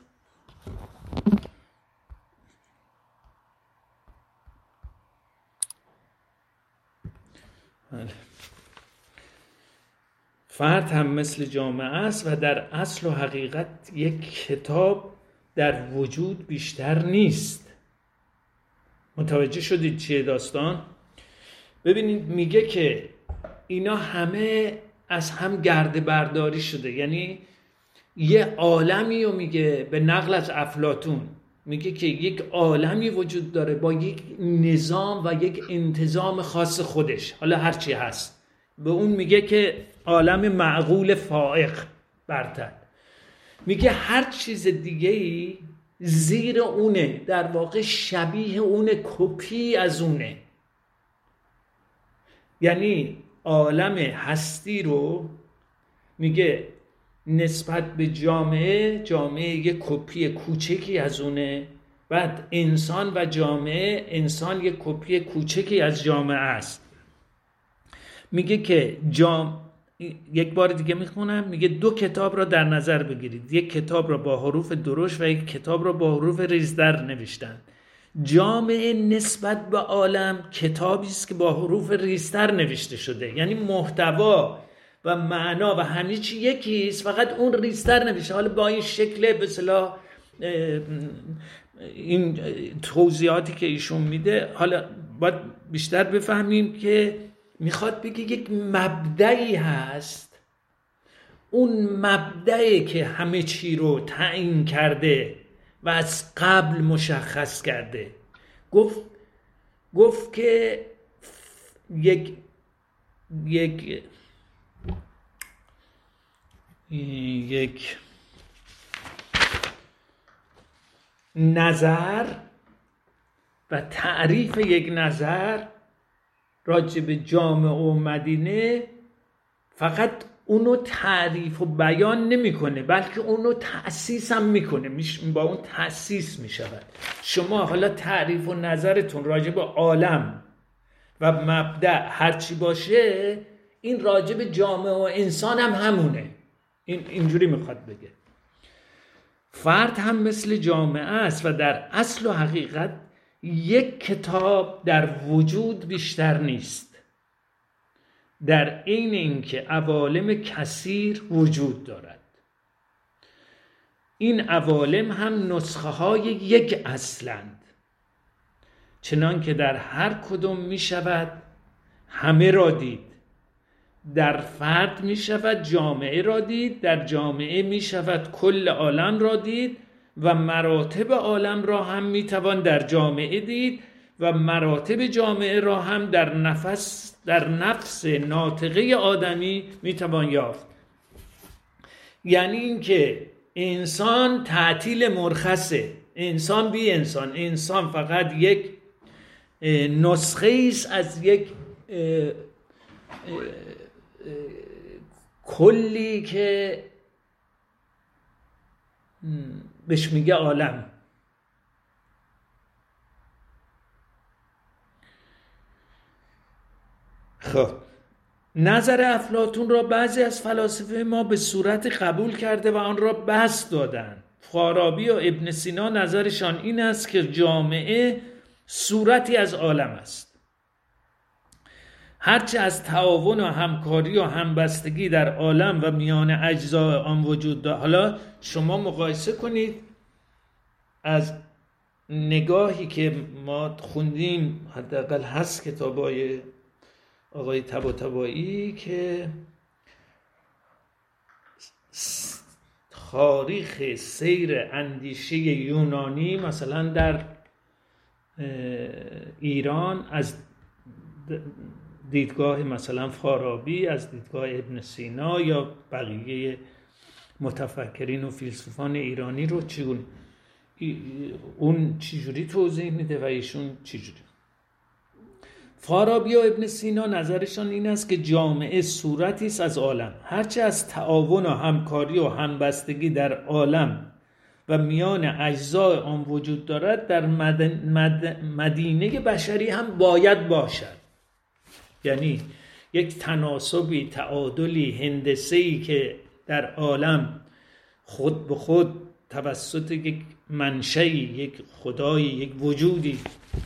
فرد هم مثل جامعه است و در اصل و حقیقت یک کتاب در وجود بیشتر نیست. متوجه شدید چیه داستان؟ ببینید میگه که اینا همه از هم گرده برداری شده، یعنی یه عالمی رو میگه به نقل از افلاطون، میگه که یک عالمی وجود داره با یک نظام و یک انتظام خاص خودش، حالا هرچی هست، به اون میگه که عالم معقول فائق برتر. میگه هر چیز دیگه‌ای زیر اونه، در واقع شبیه اونه، کپی از اونه. یعنی عالم هستی رو میگه نسبت به جامعه، جامعه یک کپی کوچکی از اونه، بعد انسان و جامعه، انسان یک کپی کوچکی از جامعه است. میگه که جام یک بار دیگه میخونم، میگه دو کتاب را در نظر بگیرید، یک کتاب را با حروف درشت و یک کتاب را با حروف ریزدر نوشتند. جامعه نسبت به عالم کتابی است که با حروف ریزتر نوشته شده، یعنی محتوا و معنا و همه چی یکی است، فقط اون ریزتر نوشته. حالا با این شکل به اصطلاح این توضیحاتی که ایشون میده، حالا باید بیشتر بفهمیم که میخواد بگه یک مبدعی هست، اون مبدعی که همه چی رو تعیین کرده و از قبل مشخص کرده. گفت گفت که یک یک یک نظر و تعریف یک نظر راجع به جامعه و مدینه فقط اونو تعریف و بیان نمیکنه، بلکه اونو تأسیس هم میکنه، با اون تأسیس میشود. شما حالا تعریف و نظرتون راجع به عالم و مبدأ هرچی باشه، این راجع به جامعه و انسان هم همونه. این اینجوری میخواد بگه فرد هم مثل جامعه است و در اصل و حقیقت یک کتاب در وجود بیشتر نیست، در عین اینکه عوالم کثیر وجود دارد. این عوالم هم نسخه های یک اصلند، چنان که در هر کدام می شود همه را دید. در فرد می شود جامعه را دید، در جامعه می شود کل عالم را دید و مراتب عالم را هم می توان در جامعه دید و مراتب جامعه را هم در نفس در نفس ناطقه آدمی می توان یافت. یعنی اینکه انسان تعطیل مرخصه، انسان بی انسان، انسان فقط یک نسخه است از یک اه اه کلی که بهش میگه عالم. خب نظر افلاطون را بعضی از فلاسفه ما به صورت قبول کرده و آن را بسط دادند. فارابی و ابن سینا نظرشان این است که جامعه صورتی از عالم است. هرچه از تعاون و همکاری و همبستگی در عالم و میان اجزای آن وجود دارد. حالا شما مقایسه کنید از نگاهی که ما خوندیم، حداقل هست کتابای آقای طباطبایی که تاریخ سیر اندیشه یونانی مثلا در ایران از دیدگاه مثلا فارابی، از دیدگاه ابن سینا یا بقیه متفکرین و فیلسوفان ایرانی رو چگونه اون چجوری توضیح میده و ایشون چجوری. فارابی و ابن سینا نظرشان این است که جامعه صورتی است از عالم. هرچه از تعاون و همکاری و همبستگی در عالم و میان اجزای آن وجود دارد در مدن مد مدینه بشری هم باید باشد. یعنی یک تناسبی، تعادلی، هندسه‌ای که در عالم خود به خود توسط یک منشئی، یک خدایی، یک وجودی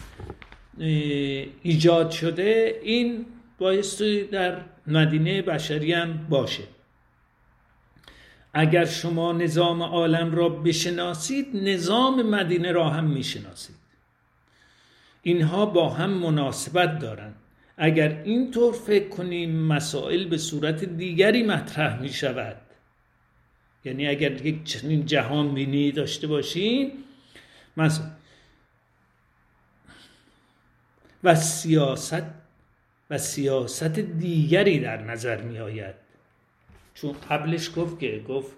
ایجاد شده، این بایستی در مدینه بشری هم باشه. اگر شما نظام عالم را بشناسید، نظام مدینه را هم میشناسید. اینها با هم مناسبت دارند. اگر اینطور فکر کنیم مسائل به صورت دیگری مطرح می شود. یعنی اگر یک چنین جهان بینی داشته باشیم مثلا و سیاست و سیاست دیگری در نظر می آید. چون قبلش گفت که گفت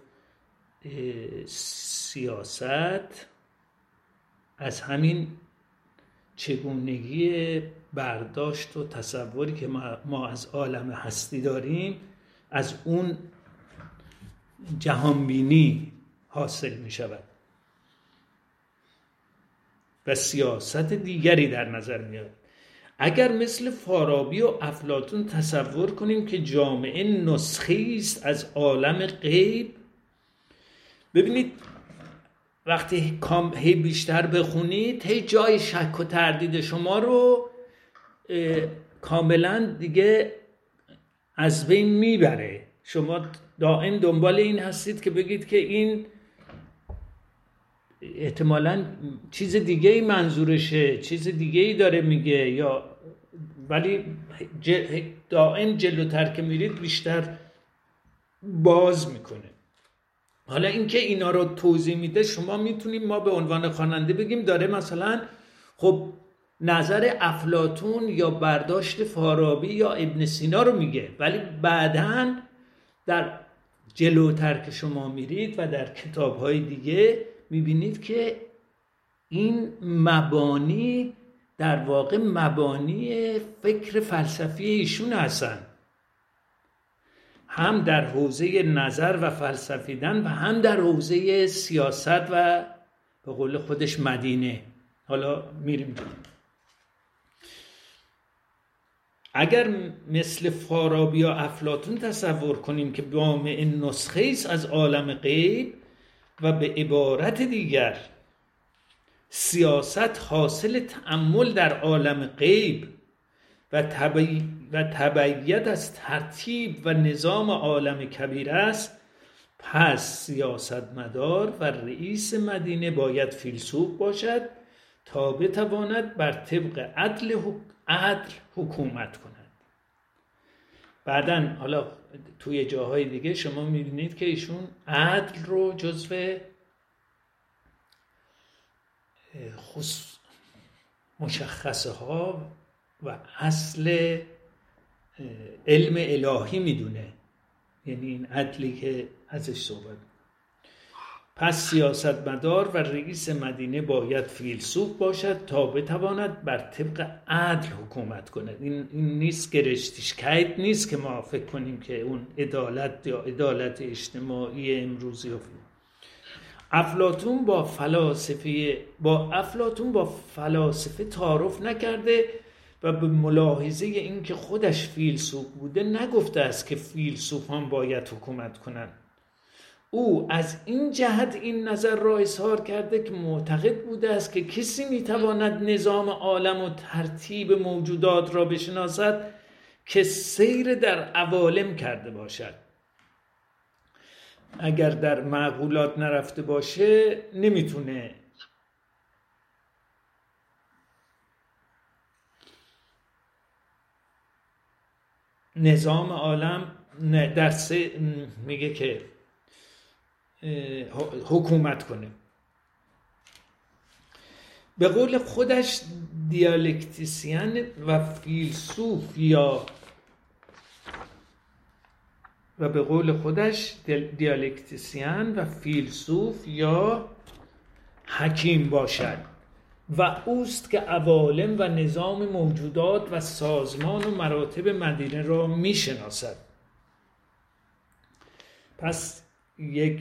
سیاست از همین چگونگی برداشت و تصوری که ما از عالم هستی داریم، از اون جهانبینی حاصل می شود و سیاست دیگری در نظر می آید. اگر مثل فارابی و افلاطون تصور کنیم که جامعه نسخه‌ای است از عالم غیب، ببینید وقتی هی بیشتر بخونید هی جای شک و تردید شما رو کاملا دیگه از بین میبره. شما دائم دنبال این هستید که بگید که این احتمالاً چیز دیگه ای منظورشه، چیز دیگه ای داره میگه، یا ولی دائم جلوتر که میرید بیشتر باز میکنه. حالا اینکه اینا رو توضیح میده، شما میتونیم ما به عنوان خواننده بگیم داره مثلا خب نظر افلاطون یا برداشت فارابی یا ابن سینا رو میگه، ولی بعداً در جلوتر که شما میرید و در کتاب‌های دیگه میبینید که این مبانی در واقع مبانی فکر فلسفی ایشون هستن، هم در حوزه نظر و فلسفیدن و هم در حوزه سیاست و به قول خودش مدینه. حالا میریم اگر مثل فارابی یا افلاطون تصور کنیم که جامعه نسخه است از عالم غیب و به عبارت دیگر سیاست حاصل تأمل در عالم غیب و تبعیت و تبعیت از ترتیب و نظام عالم کبیر است، پس سیاستمدار و رئیس مدینه باید فیلسوف باشد تا بتواند بر طبق عدل عدل حکومت کند. بعدن حالا توی جاهای دیگه شما میبینید که ایشون عدل رو جزو خص مشخصه ها و اصل علم الهی میدونه، یعنی این عدلی که ازش صحبت. پس سیاستمدار و رئیس مدینه باید فیلسوف باشد تا بتواند بر طبق عدل حکومت کند. این, این نیست گرشتیشکیت نیست که ما فکر کنیم که اون عدالت یا عدالت اجتماعی امروزی و افلاطون با فلاسفه با افلاطون با فلاسفه تعارف نکرده و به ملاحظه این که خودش فیلسوف بوده نگفته است که فیلسوفان باید حکومت کنند. او از این جهت این نظر را اظهار کرده که معتقد بوده است که کسی میتواند نظام عالم و ترتیب موجودات را بشناسد که سیر در عوالم کرده باشد. اگر در معقولات نرفته باشه نمیتونه نظام عالم در سه میگه که حکومت کنه. به قول خودش دیالکتیسین و فیلسوف یا و به قول خودش دیالکتیسین و فیلسوف یا حکیم باشد و اوست که عوالم و نظام موجودات و سازمان و مراتب مدینه را میشناسد. پس یک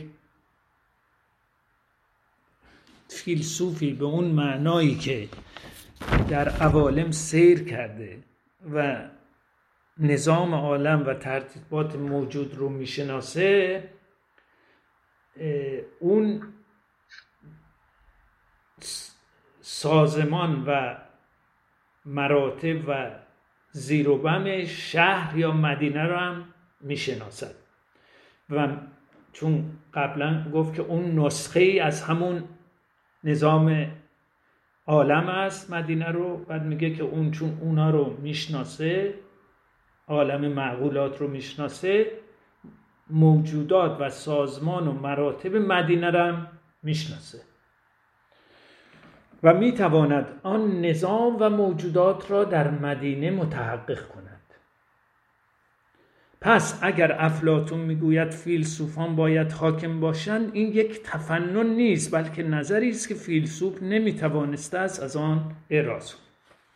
فیلسوفی به اون معنایی که در عوالم سیر کرده و نظام عالم و ترتیبات موجود رو میشناسه، اون سازمان و مراتب و زیر و بم شهر یا مدینه رو هم میشناسد و چون قبلا گفت که اون نسخه ای از همون نظام عالم است مدینه رو، بعد میگه که اون چون اونا رو میشناسه، عالم معقولات رو میشناسه، موجودات و سازمان و مراتب مدینه رو هم میشناسه و میتواند آن نظام و موجودات را در مدینه متحقق کند. پس اگر افلاطون میگوید فیلسوفان باید حاکم باشند، این یک تفنن نیست بلکه نظری است که فیلسوف نمیتوانسته است از آن اعراض کند.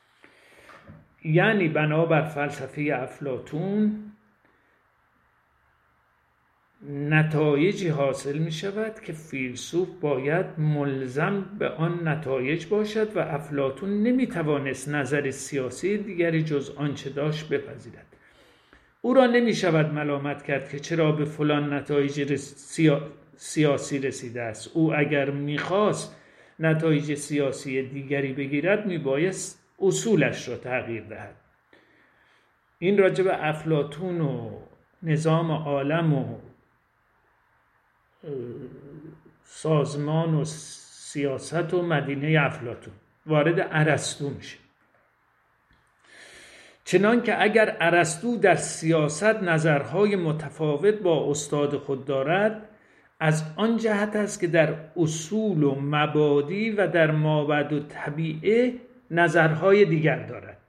یعنی بنابر فلسفه افلاطون نتایجی حاصل می شود که فیلسوف باید ملزم به آن نتایج باشد و افلاطون نمی توانست نظر سیاسی دیگری جز آنچه داشت بپذیرد. او را نمی شود ملامت کرد که چرا به فلان نتایج سیا... سیاسی رسیده است. او اگر می خواست نتایج سیاسی دیگری بگیرد می بایست اصولش را تغییر دهد. این راجع به افلاطون و نظام عالم و سازمان و سیاست و مدینه افلاطون. وارد ارسطو میشه. چنان که اگر ارسطو در سیاست نظرهای متفاوت با استاد خود دارد، از آن جهت است که در اصول و مبادی و در مابعد و طبیعه نظرهای دیگر دارد.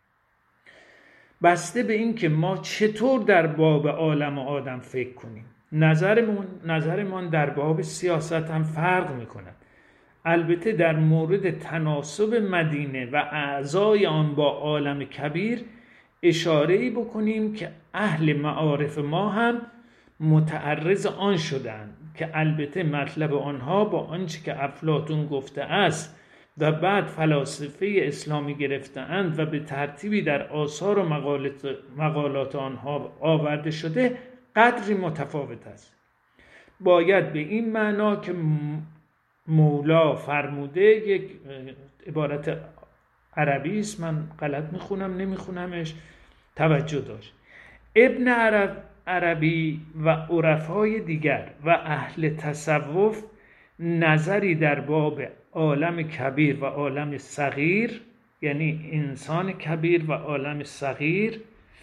بسته به این که ما چطور در باب عالم و آدم فکر کنیم، نظرمون نظرمان در باب سیاست هم فرق می‌کند. البته در مورد تناسب مدینه و اعضای آن با عالم کبیر اشاره‌ای بکنیم که اهل معارف ما هم متعرض آن شدند که البته مطلب آنها با آنچه که افلاطون گفته است و بعد فلاسفه اسلامی گرفته‌اند و به ترتیبی در آثار و مقالات, مقالات آنها آورده شده قدری متفاوت است. باید به این معنا که مولا فرموده، یک عبارت عربی است، من غلط میخونم نمیخونمش، توجه داشت. ابن عرب عربی و عرفای دیگر و اهل تصوف نظری در باب عالم کبیر و عالم صغیر، یعنی انسان کبیر و عالم صغیر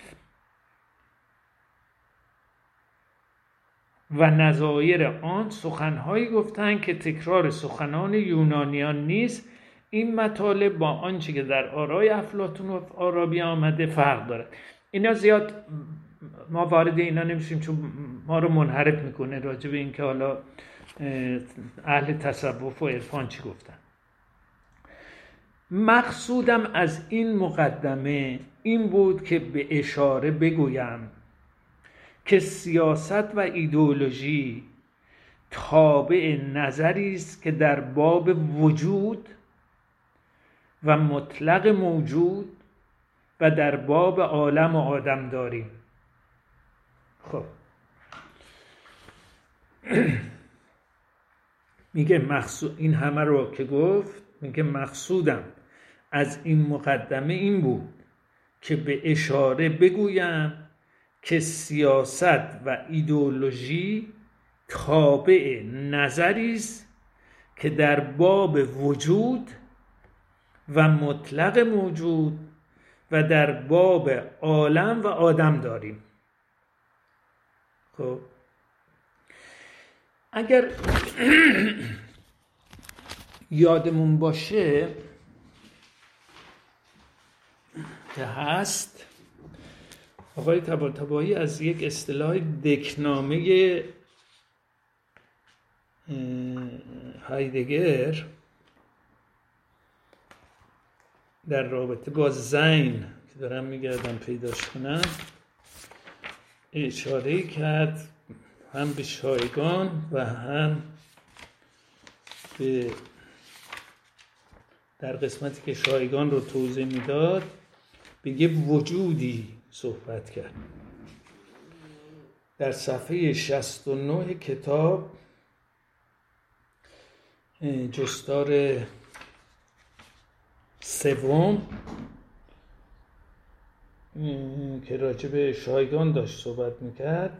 و نظایر آن سخنهایی گفتند که تکرار سخنان یونانیان نیست. این مطالب با آنچه که در آرای افلاطون و فارابی آمده فرق دارد. اینا زیاد ما وارد اینا نمیشیم چون ما رو منحرف میکنه راجع به این که حالا اهل تصوف و عرفان چی گفتن. مقصودم از این مقدمه این بود که به اشاره بگویم که سیاست و ایدئولوژی تابع نظری است که در باب وجود و مطلق موجود و در باب عالم و آدم داریم. خب میگه مقصود این همه رو که گفت، میگه مقصودم از این مقدمه این بود که به اشاره بگویم که سیاست و ایدئولوژی تابع نظری است که در باب وجود و مطلق موجود و در باب عالم و آدم داریم. خب اگر یادمون باشه که هست، آقای طباطبایی از یک اصطلاح دکنامه هایدگر در رابطه با زین که دارم میگردم پیداش کنم اشاره کرد، هم به شایگان و هم به در قسمتی که شایگان رو توضیح میداد بگه وجودی صحبت کرد. در صفحه شصت و نه کتاب جستار سوم که راجع به شایگان داشت صحبت میکرد،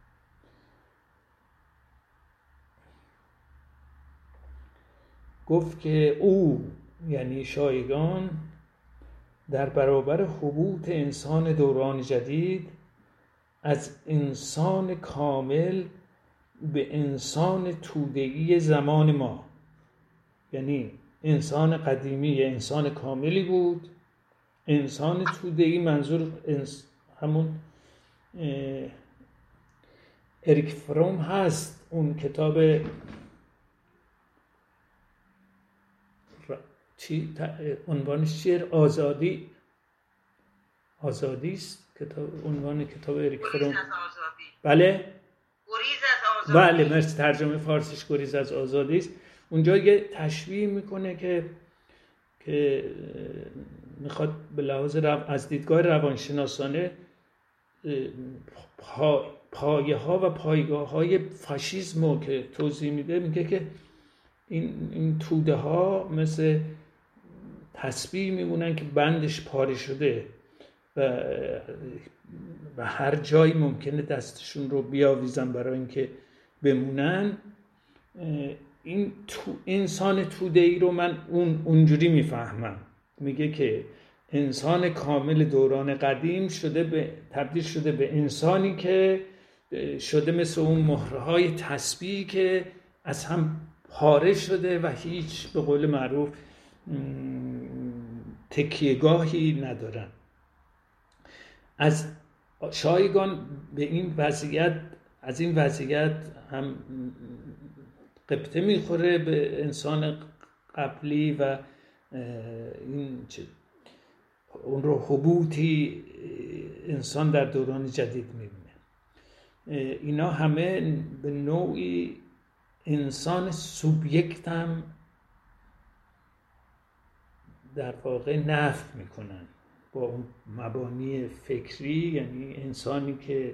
گفت که او یعنی شایگان در برابر هبوط انسان دوران جدید از انسان کامل به انسان توده‌ای زمان ما، یعنی انسان قدیمی انسان کاملی بود، انسان توده‌ای منظور انس... همون اریک فروم هست، اون کتاب چی عنوانش چیه؟ آزادی آزادی است کتاب، عنوان کتاب اریک فروم. بله گریز از آزادی. بله مرسی، ترجمه فارسیش گریز از آزادی است. اونجا یه تشبیه میکنه که که میخواد به لحاظ رو... از دیدگاه روانشناسانه پا... پایه ها و پایگاه های فاشیسم که توضیح میده، میگه که این این توده ها مثل تسبیح میمونن که بندش پاره شده و و هر جایی ممکنه دستشون رو بیاویزن برای اینکه بمونن. این تو انسان توده‌ای رو من اون اونجوری میفهمم، میگه که انسان کامل دوران قدیم شده به تبدیل شده به انسانی که شده مثل اون مهرهای تسبیحی که از هم پاره شده و هیچ به قول معروف تکیهگاهی ندارن. از شایگان به این وضعیت از این وضعیت هم قبطه میخوره به انسان قبلی و این چه اون رو هبوطی انسان در دوران جدید میبینه. اینا همه به نوعی انسان سوبیکت هم در واقع نفی میکنن با اون مبانی فکری، یعنی انسانی که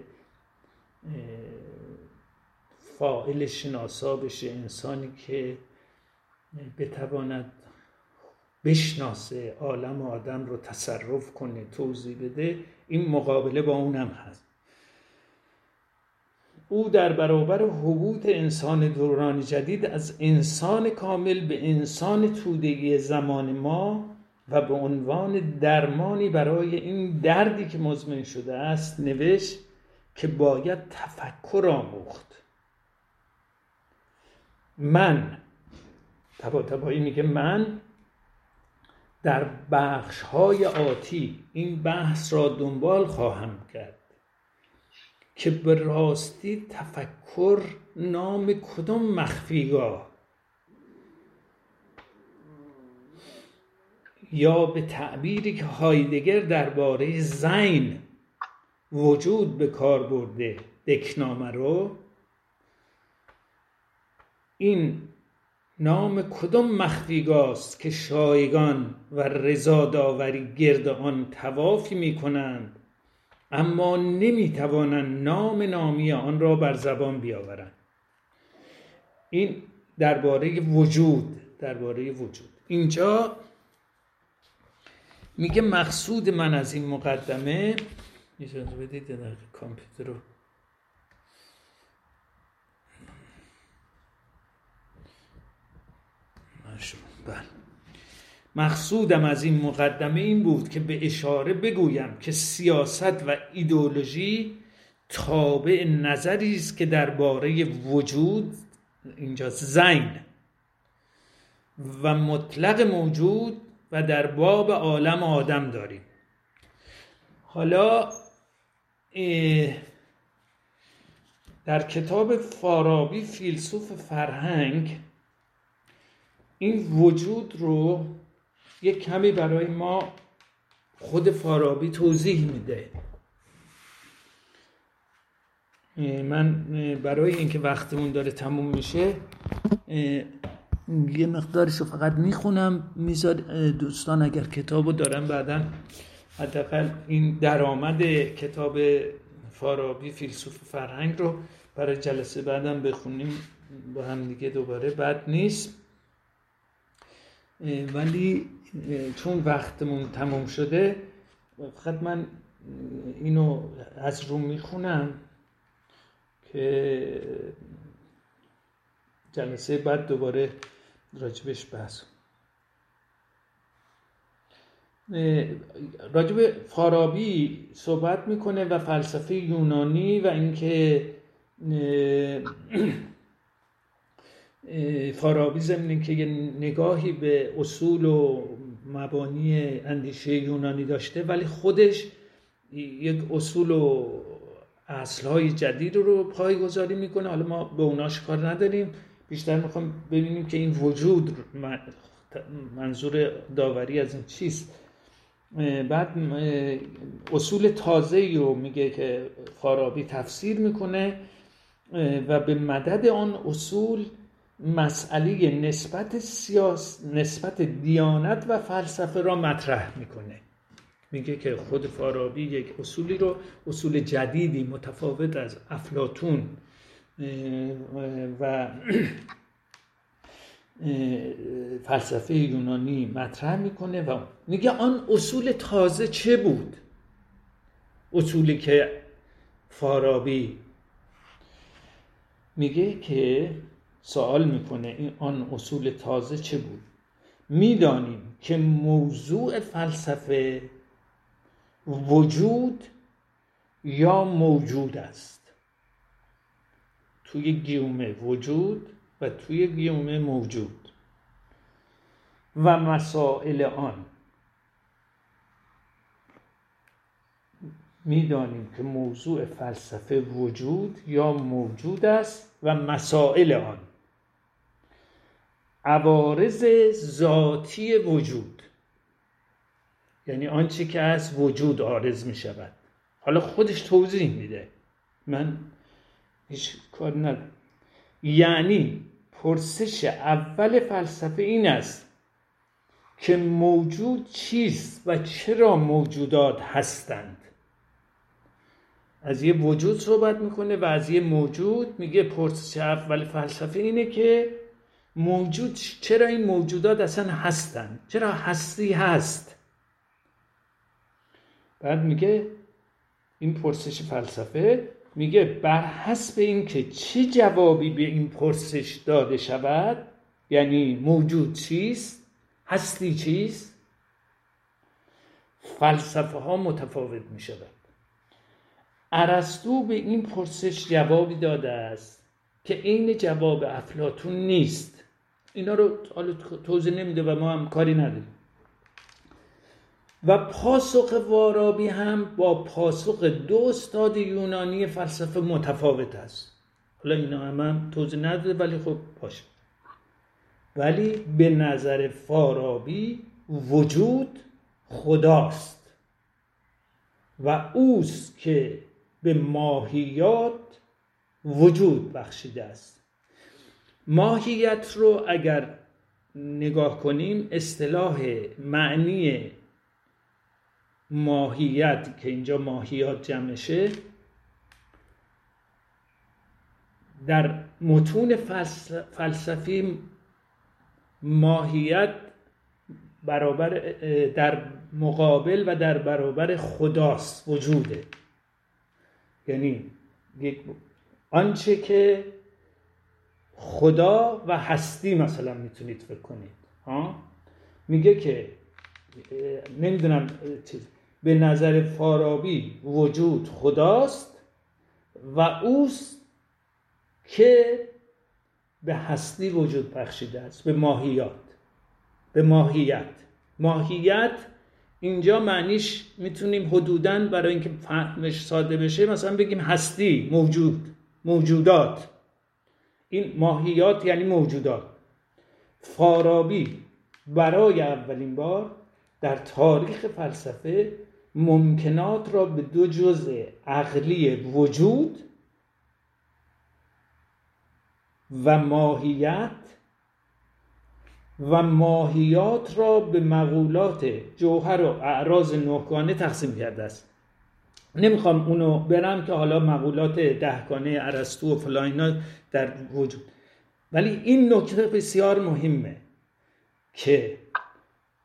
فاعل شناسا بشه، انسانی که بتواند بشناسه عالم و آدم رو تصرف کنه، توضیح بده. این مقابله با اونم هست. او در برابر هبوط انسان دوران جدید از انسان کامل به انسان توده‌ای زمان ما و به عنوان درمانی برای این دردی که مزمن شده است نوشت که باید تفکر آموخت. من تبا تبایی میگه من در بخش‌های آتی این بحث را دنبال خواهم کرد که به راستی تفکر نام کدام مخفیگاه یا به تعبیری که هایدگر درباره زین وجود به کار برده دکنامه رو، این نام کدام مخفیگاه است که شایگان و رضا داوری گرد آن طوافی می کنند اما نمی توانند نام نامی آن را بر زبان بیاورند. این درباره وجود درباره وجود اینجا میگه مقصود من از این مقدمه، اجازه بدید در کامپیوتر رو بله. مقصودم از این مقدمه این بود که به اشاره بگویم که سیاست و ایدئولوژی تابع نظری است که درباره وجود، اینجا زین و مطلق موجود و در باب عالم آدم داریم. حالا در کتاب فارابی فیلسوف فرهنگ این وجود رو یک کمی برای ما خود فارابی توضیح میده. من برای اینکه وقتمون داره تموم میشه یه مقدارشو فقط میخونم، میذار دوستان اگر کتابو دارن بعداً حداقل این درآمد کتاب فارابی فیلسوف فرهنگ رو برای جلسه بعداً بخونیم با هم دیگه دوباره، بد نیست. ولی چون وقتمون تموم شده فقط من اینو از رو میخونم که جلسه بعد دوباره راجبش بحث. راجب فارابی صحبت میکنه و فلسفه یونانی و اینکه فارابی ضمن که یه نگاهی به اصول و مبانی اندیشه یونانی داشته ولی خودش یک اصول و اصلهای جدید رو پایه‌گذاری میکنه. حالا ما به اوناش کار نداریم، بیشتر میخوام ببینیم که این وجود منظور داوری از این چیست. بعد اصول تازه‌ای رو میگه که فارابی تفسیر میکنه و به مدد آن اصول مسئله نسبت سیاست، نسبت دیانت و فلسفه را مطرح میکنه. میگه که خود فارابی یک اصولی رو، اصول جدیدی متفاوت از افلاطون و فلسفه یونانی مطرح میکنه و میگه آن اصول تازه چه بود؟ اصولی که فارابی میگه که سوال میکنه این آن اصول تازه چه بود؟ میدانیم که موضوع فلسفه وجود یا موجود است. توی گیومه وجود و توی گیومه موجود و مسائل آن. میدانیم که موضوع فلسفه وجود یا موجود است و مسائل آن. عوارض ذاتی وجود، یعنی آنچه که از وجود عارض می شود. حالا خودش توضیح میده، من هیچ کار ندارم. یعنی پرسش اول فلسفه این است که موجود چیست و چرا موجودات هستند. از یه وجود صحبت میکنه و از یه موجود. میگه پرسش اول فلسفه اینه که موجود، چرا این موجودات اصلا هستند، چرا هستی هست. بعد میگه این پرسش فلسفه میگه بر حسب این که چه جوابی به این پرسش داده شود، یعنی موجود چیست، هستی چیست، فلسفه ها متفاوت می شود. ارسطو به این پرسش جوابی داده است که عین جواب افلاطون نیست. اینا رو حالا توضیح نمیده و ما هم کاری نداریم. و پاسخ فارابی هم با پاسخ دو استاد یونانی فلسفه متفاوت است. حالا اینا هم, هم توضیح نداده ولی خب باشه. ولی به نظر فارابی وجود خداست و اوست که به ماهیات وجود بخشیده است. ماهیت رو اگر نگاه کنیم، اصطلاح معنی ماهیت که اینجا ماهیات جمعشه، در متون فلسفی ماهیت برابر در مقابل و در برابر خداست، وجوده. یعنی آنچه که خدا و هستی مثلا میتونید فکر کنید. ها؟ میگه که نمیدونم چیز، به نظر فارابی وجود خداست و اوست که به هستی وجود بخشیده است، به ماهیات، به ماهیت. ماهیت اینجا معنیش میتونیم حدوداً برای اینکه فهمش ساده بشه مثلا بگیم هستی، موجود، موجودات. این ماهیات یعنی موجودات. فارابی برای اولین بار در تاریخ فلسفه ممکنات را به دو جزء عقلی وجود و ماهیت و ماهیات را به مقولات جوهر و اعراض نهگانه تقسیم کرده است. نمیخوام اونو برم که حالا مقولات دهگانه ارسطو و فلان اینا در وجود، ولی این نکته بسیار مهمه که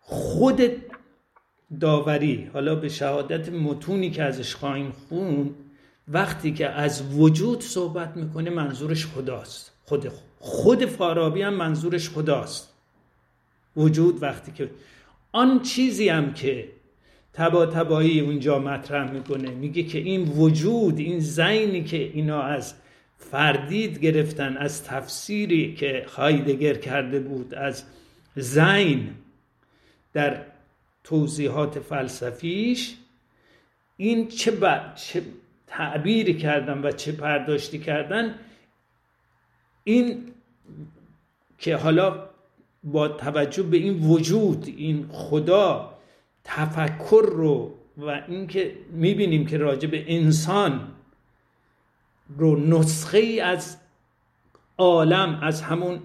خود داوری، حالا به شهادت متونی که ازش خواهیم خون، وقتی که از وجود صحبت میکنه منظورش خداست. خود خود فارابی هم منظورش خداست. وجود وقتی که آن چیزی هم که تبا تبایی اونجا مطرح میکنه، میگه که این وجود، این ذهنی که اینا از فردید گرفتن، از تفسیری که هایدگر کرده بود از ذهن در توضیحات فلسفیش، این چه, با... چه تعبیری کردن و چه پرداشتی کردن، این که حالا با توجه به این وجود، این خدا، تفکر رو و این که میبینیم که راجع به انسان رو نسخه ای از عالم، از همون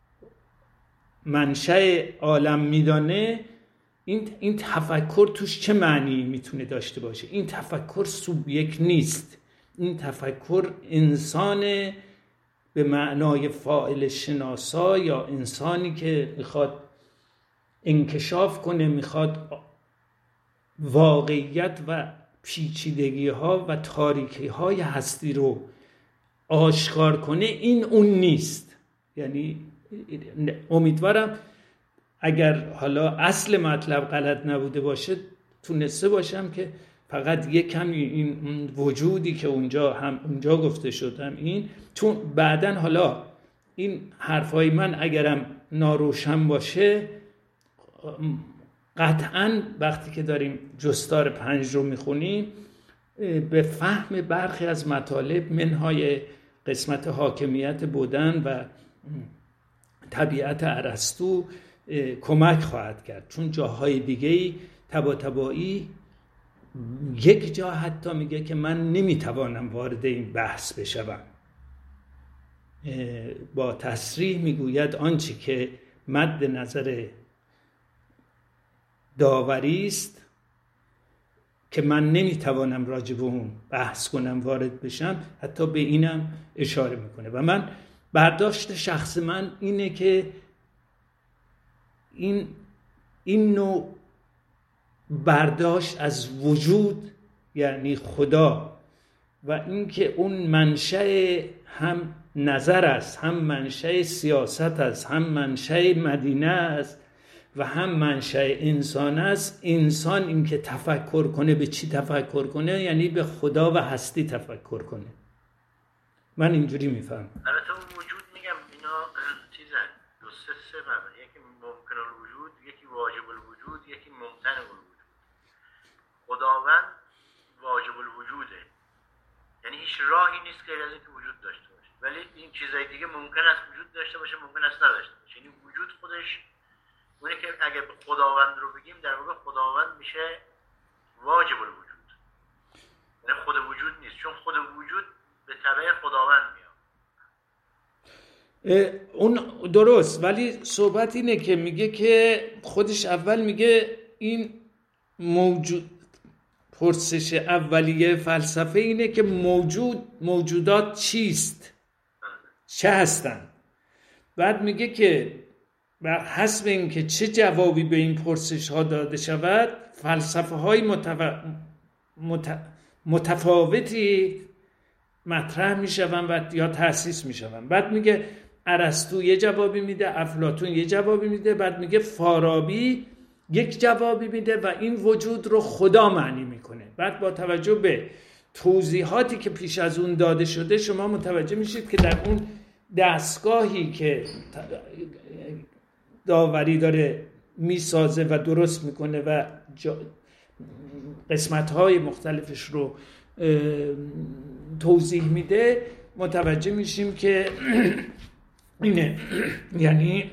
منشأ عالم میدانه، این این تفکر توش چه معنی میتونه داشته باشه؟ این تفکر سوبیکت نیست، این تفکر انسان به معنای فاعل شناسا یا انسانی که میخواد انکشاف کنه، میخواد واقعیت و پیچیدگی ها و تاریکی های هستی رو آشکار کنه، این اون نیست. یعنی امیدوارم اگر حالا اصل مطلب غلط نبوده باشه تونسته باشم که فقط یک کمی این وجودی که اونجا هم اونجا گفته شد هم این، چون بعدن حالا این حرفای من اگرم ناروشن باشه قطعاً وقتی که داریم جستار پنج رو میخونیم به فهم برخی از مطالب منهای قسمت حاکمیت بودن و طبیعت ارسطو کمک خواهد کرد، چون جاهای دیگه‌ای تبا تبایی یک جا حتی میگه که من نمیتوانم وارد این بحث بشوم، با تصریح میگوید آنچه که مد نظر داوری است که من نمیتوانم راجع به اون بحث کنم، وارد بشم، حتی به اینم اشاره میکنه. و من برداشت شخص من اینه که این این نوع برداشت از وجود یعنی خدا و اینکه اون منشأ هم نظر است، هم منشأ سیاست است، هم منشأ مدینه است و هم منشأ انسان است. انسان این که تفکر کنه، به چی تفکر کنه؟ یعنی به خدا و هستی تفکر کنه. من اینجوری میفهم. البته اون وجود میگم اینا چیزن دو سه سه معنی، یکی ممکن الوجود، یکی واجب الوجود، یکی ممتنع الوجود. خداوند واجب الوجوده، یعنی هیچ راهی نیست غیر از اینکه وجود داشته باشه، ولی این چیزای دیگه ممکن است وجود داشته باشه، ممکن است نداشته باشه. یعنی وجود خودش اونه که اگه خداوند رو بگیم در واقع خداوند میشه واجب الوجود، یعنی خود وجود نیست، چون خود وجود به تبع خداوند میاد. اون درست، ولی صحبت اینه که میگه که خودش اول میگه این موجود، پرسش اولیه فلسفه اینه که موجود موجودات چیست، چه هستن. بعد میگه که بر حسب اینکه چه جوابی به این پرسش ها داده شود فلسفه های متف... مت... متفاوتی مطرح میشون و یا تأسیس میشون. بعد میگه ارسطو یه جوابی میده، افلاطون یه جوابی میده، بعد میگه فارابی یک جوابی میده و این وجود رو خدا معنی میکنه. بعد با توجه به توضیحاتی که پیش از اون داده شده شما متوجه میشید که در اون دستگاهی که داوری داره میسازه و درست میکنه و قسمت‌های مختلفش رو توضیح میده متوجه میشیم که اینه. یعنی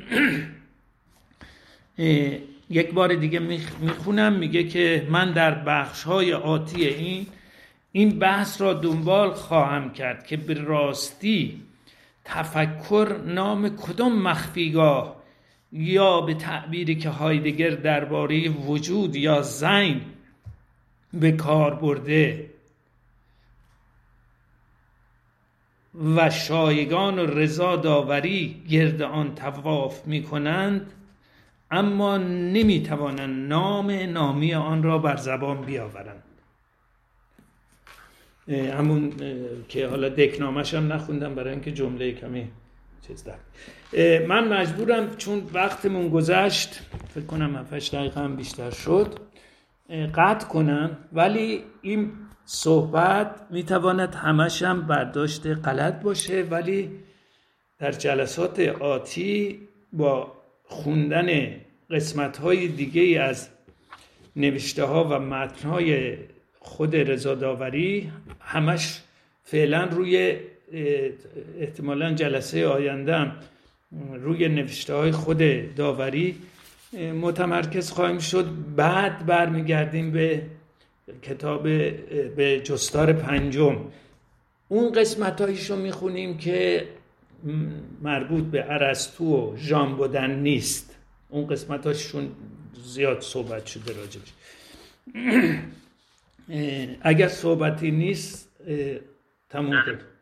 یک بار دیگه میخونم، میگه که من در بخش‌های آتی این این بحث را دنبال خواهم کرد که به راستی تفکر نام کدام مخفیگاه یا به تعبیری که هایدگر درباره وجود یا ذهن به کار برده و شایگان و رضا داوری گرد آن طواف می کنند، اما نمیتوانند نام نامی آن را بر زبان بیاورند. همون که حالا دکنامش هم نخوندم برای اینکه جمله کمی چیز دارم. من مجبورم چون وقتمون گذشت، فکر کنم هفت دقیقه هم بیشتر شد، قطع کنم، ولی این صحبت میتواند همش هم برداشت غلط باشه، ولی در جلسات آتی با خوندن قسمت‌های دیگه از نوشته‌ها و متن‌های خود رضا داوری همش فعلا روی احتمالاً جلسه آینده روی نوشته‌های خود داوری متمرکز خواهیم شد. بعد برمیگردیم به کتاب به جستار پنجم. اون قسمت‌هایشو میخونیم که مربوط به ارسطو و ژان بودن نیست. اون قسمت‌هاشون زیاد صحبت شده راجبش. اگر صحبتی نیست تموم کرد. مرسی.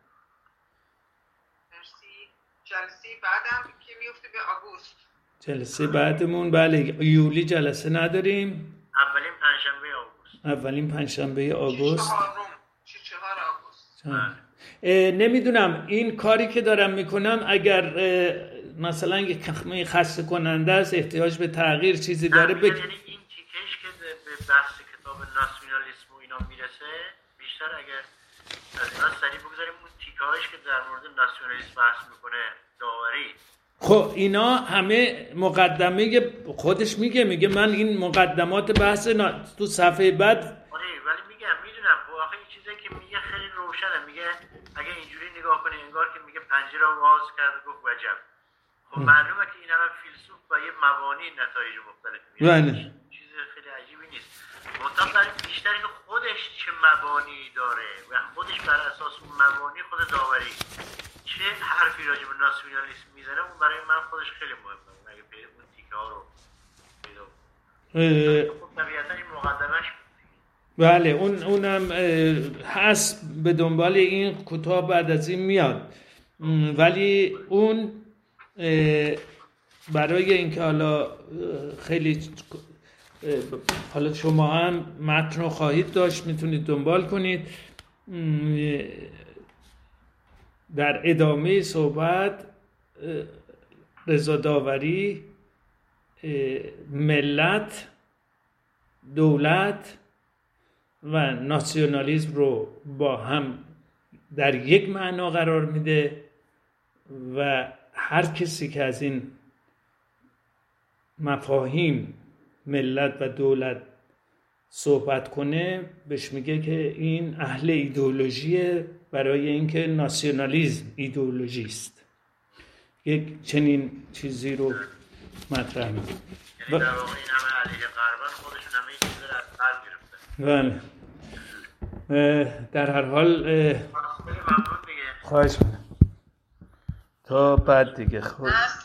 جلسه بعدم که میفته به آگوست. جلسه بعدمون بله یولی جلسه نداریم. اولین پنجشنبه آگوست. اولین پنجشنبه آگوست. چهار آگوست. نمیدونم این کاری که دارم میکنم اگر مثلا یک خسته کننده است، احتیاج به تغییر چیزی داره بک... یعنی این تیکش که به بحث کتاب ناسیونالیسم و اینا میرسه بیشتر اگر از اینا سریع بگذاریم اون تیکه‌هایش که در مورد ناسیونالیسم بحث میکنه داوری. خب اینا همه مقدمه خودش میگه میگه من این مقدمات بحث نا... تو صفحه بعد آره ولی میگم میدونم خب آخه این چیزایی که میگه خیلی روشنه. میگه اگه اینجوری نگاه کنی انگار که میگه پنجره رو باز کرد گفت وجب. خب معلومه که این همه فیلسوف با یه مبانی نتایج مختلف میاره. چیز خیلی عجیبی نیست. منتها برای بیشتری که خودش چه مبانی داره و خودش بر اساس اون مبانی خود داوری چه حرفی راجع به ناسیونالیسم میزنه اون برای من خودش خیلی مهمه. اون اگه پیدا اون تیکه ها رو پیدا خب طبیعتا این مقدمش بله اون اونم هست به دنبال این کتاب بعد از این میاد، ولی اون برای اینکه حالا خیلی حالا شما هم متن رو خواهید داشت میتونید دنبال کنید. در ادامه صحبت رضا داوری ملت، دولت و ناسیونالیسم رو با هم در یک معنا قرار میده و هر کسی که از این مفاهیم ملت و دولت صحبت کنه بهش میگه که این اهل ایدئولوژیه، برای اینکه ناسیونالیسم ایدئولوژی است. یک چنین چیزی رو مطرح میکنه. یعنی در واقع این همه علیه غربن خودشون همه این چیز رو از غرب گرفتن. بله. در هر حال خیلی ممنون دیگه. خواهش میکنم تا بعد دیگه. خب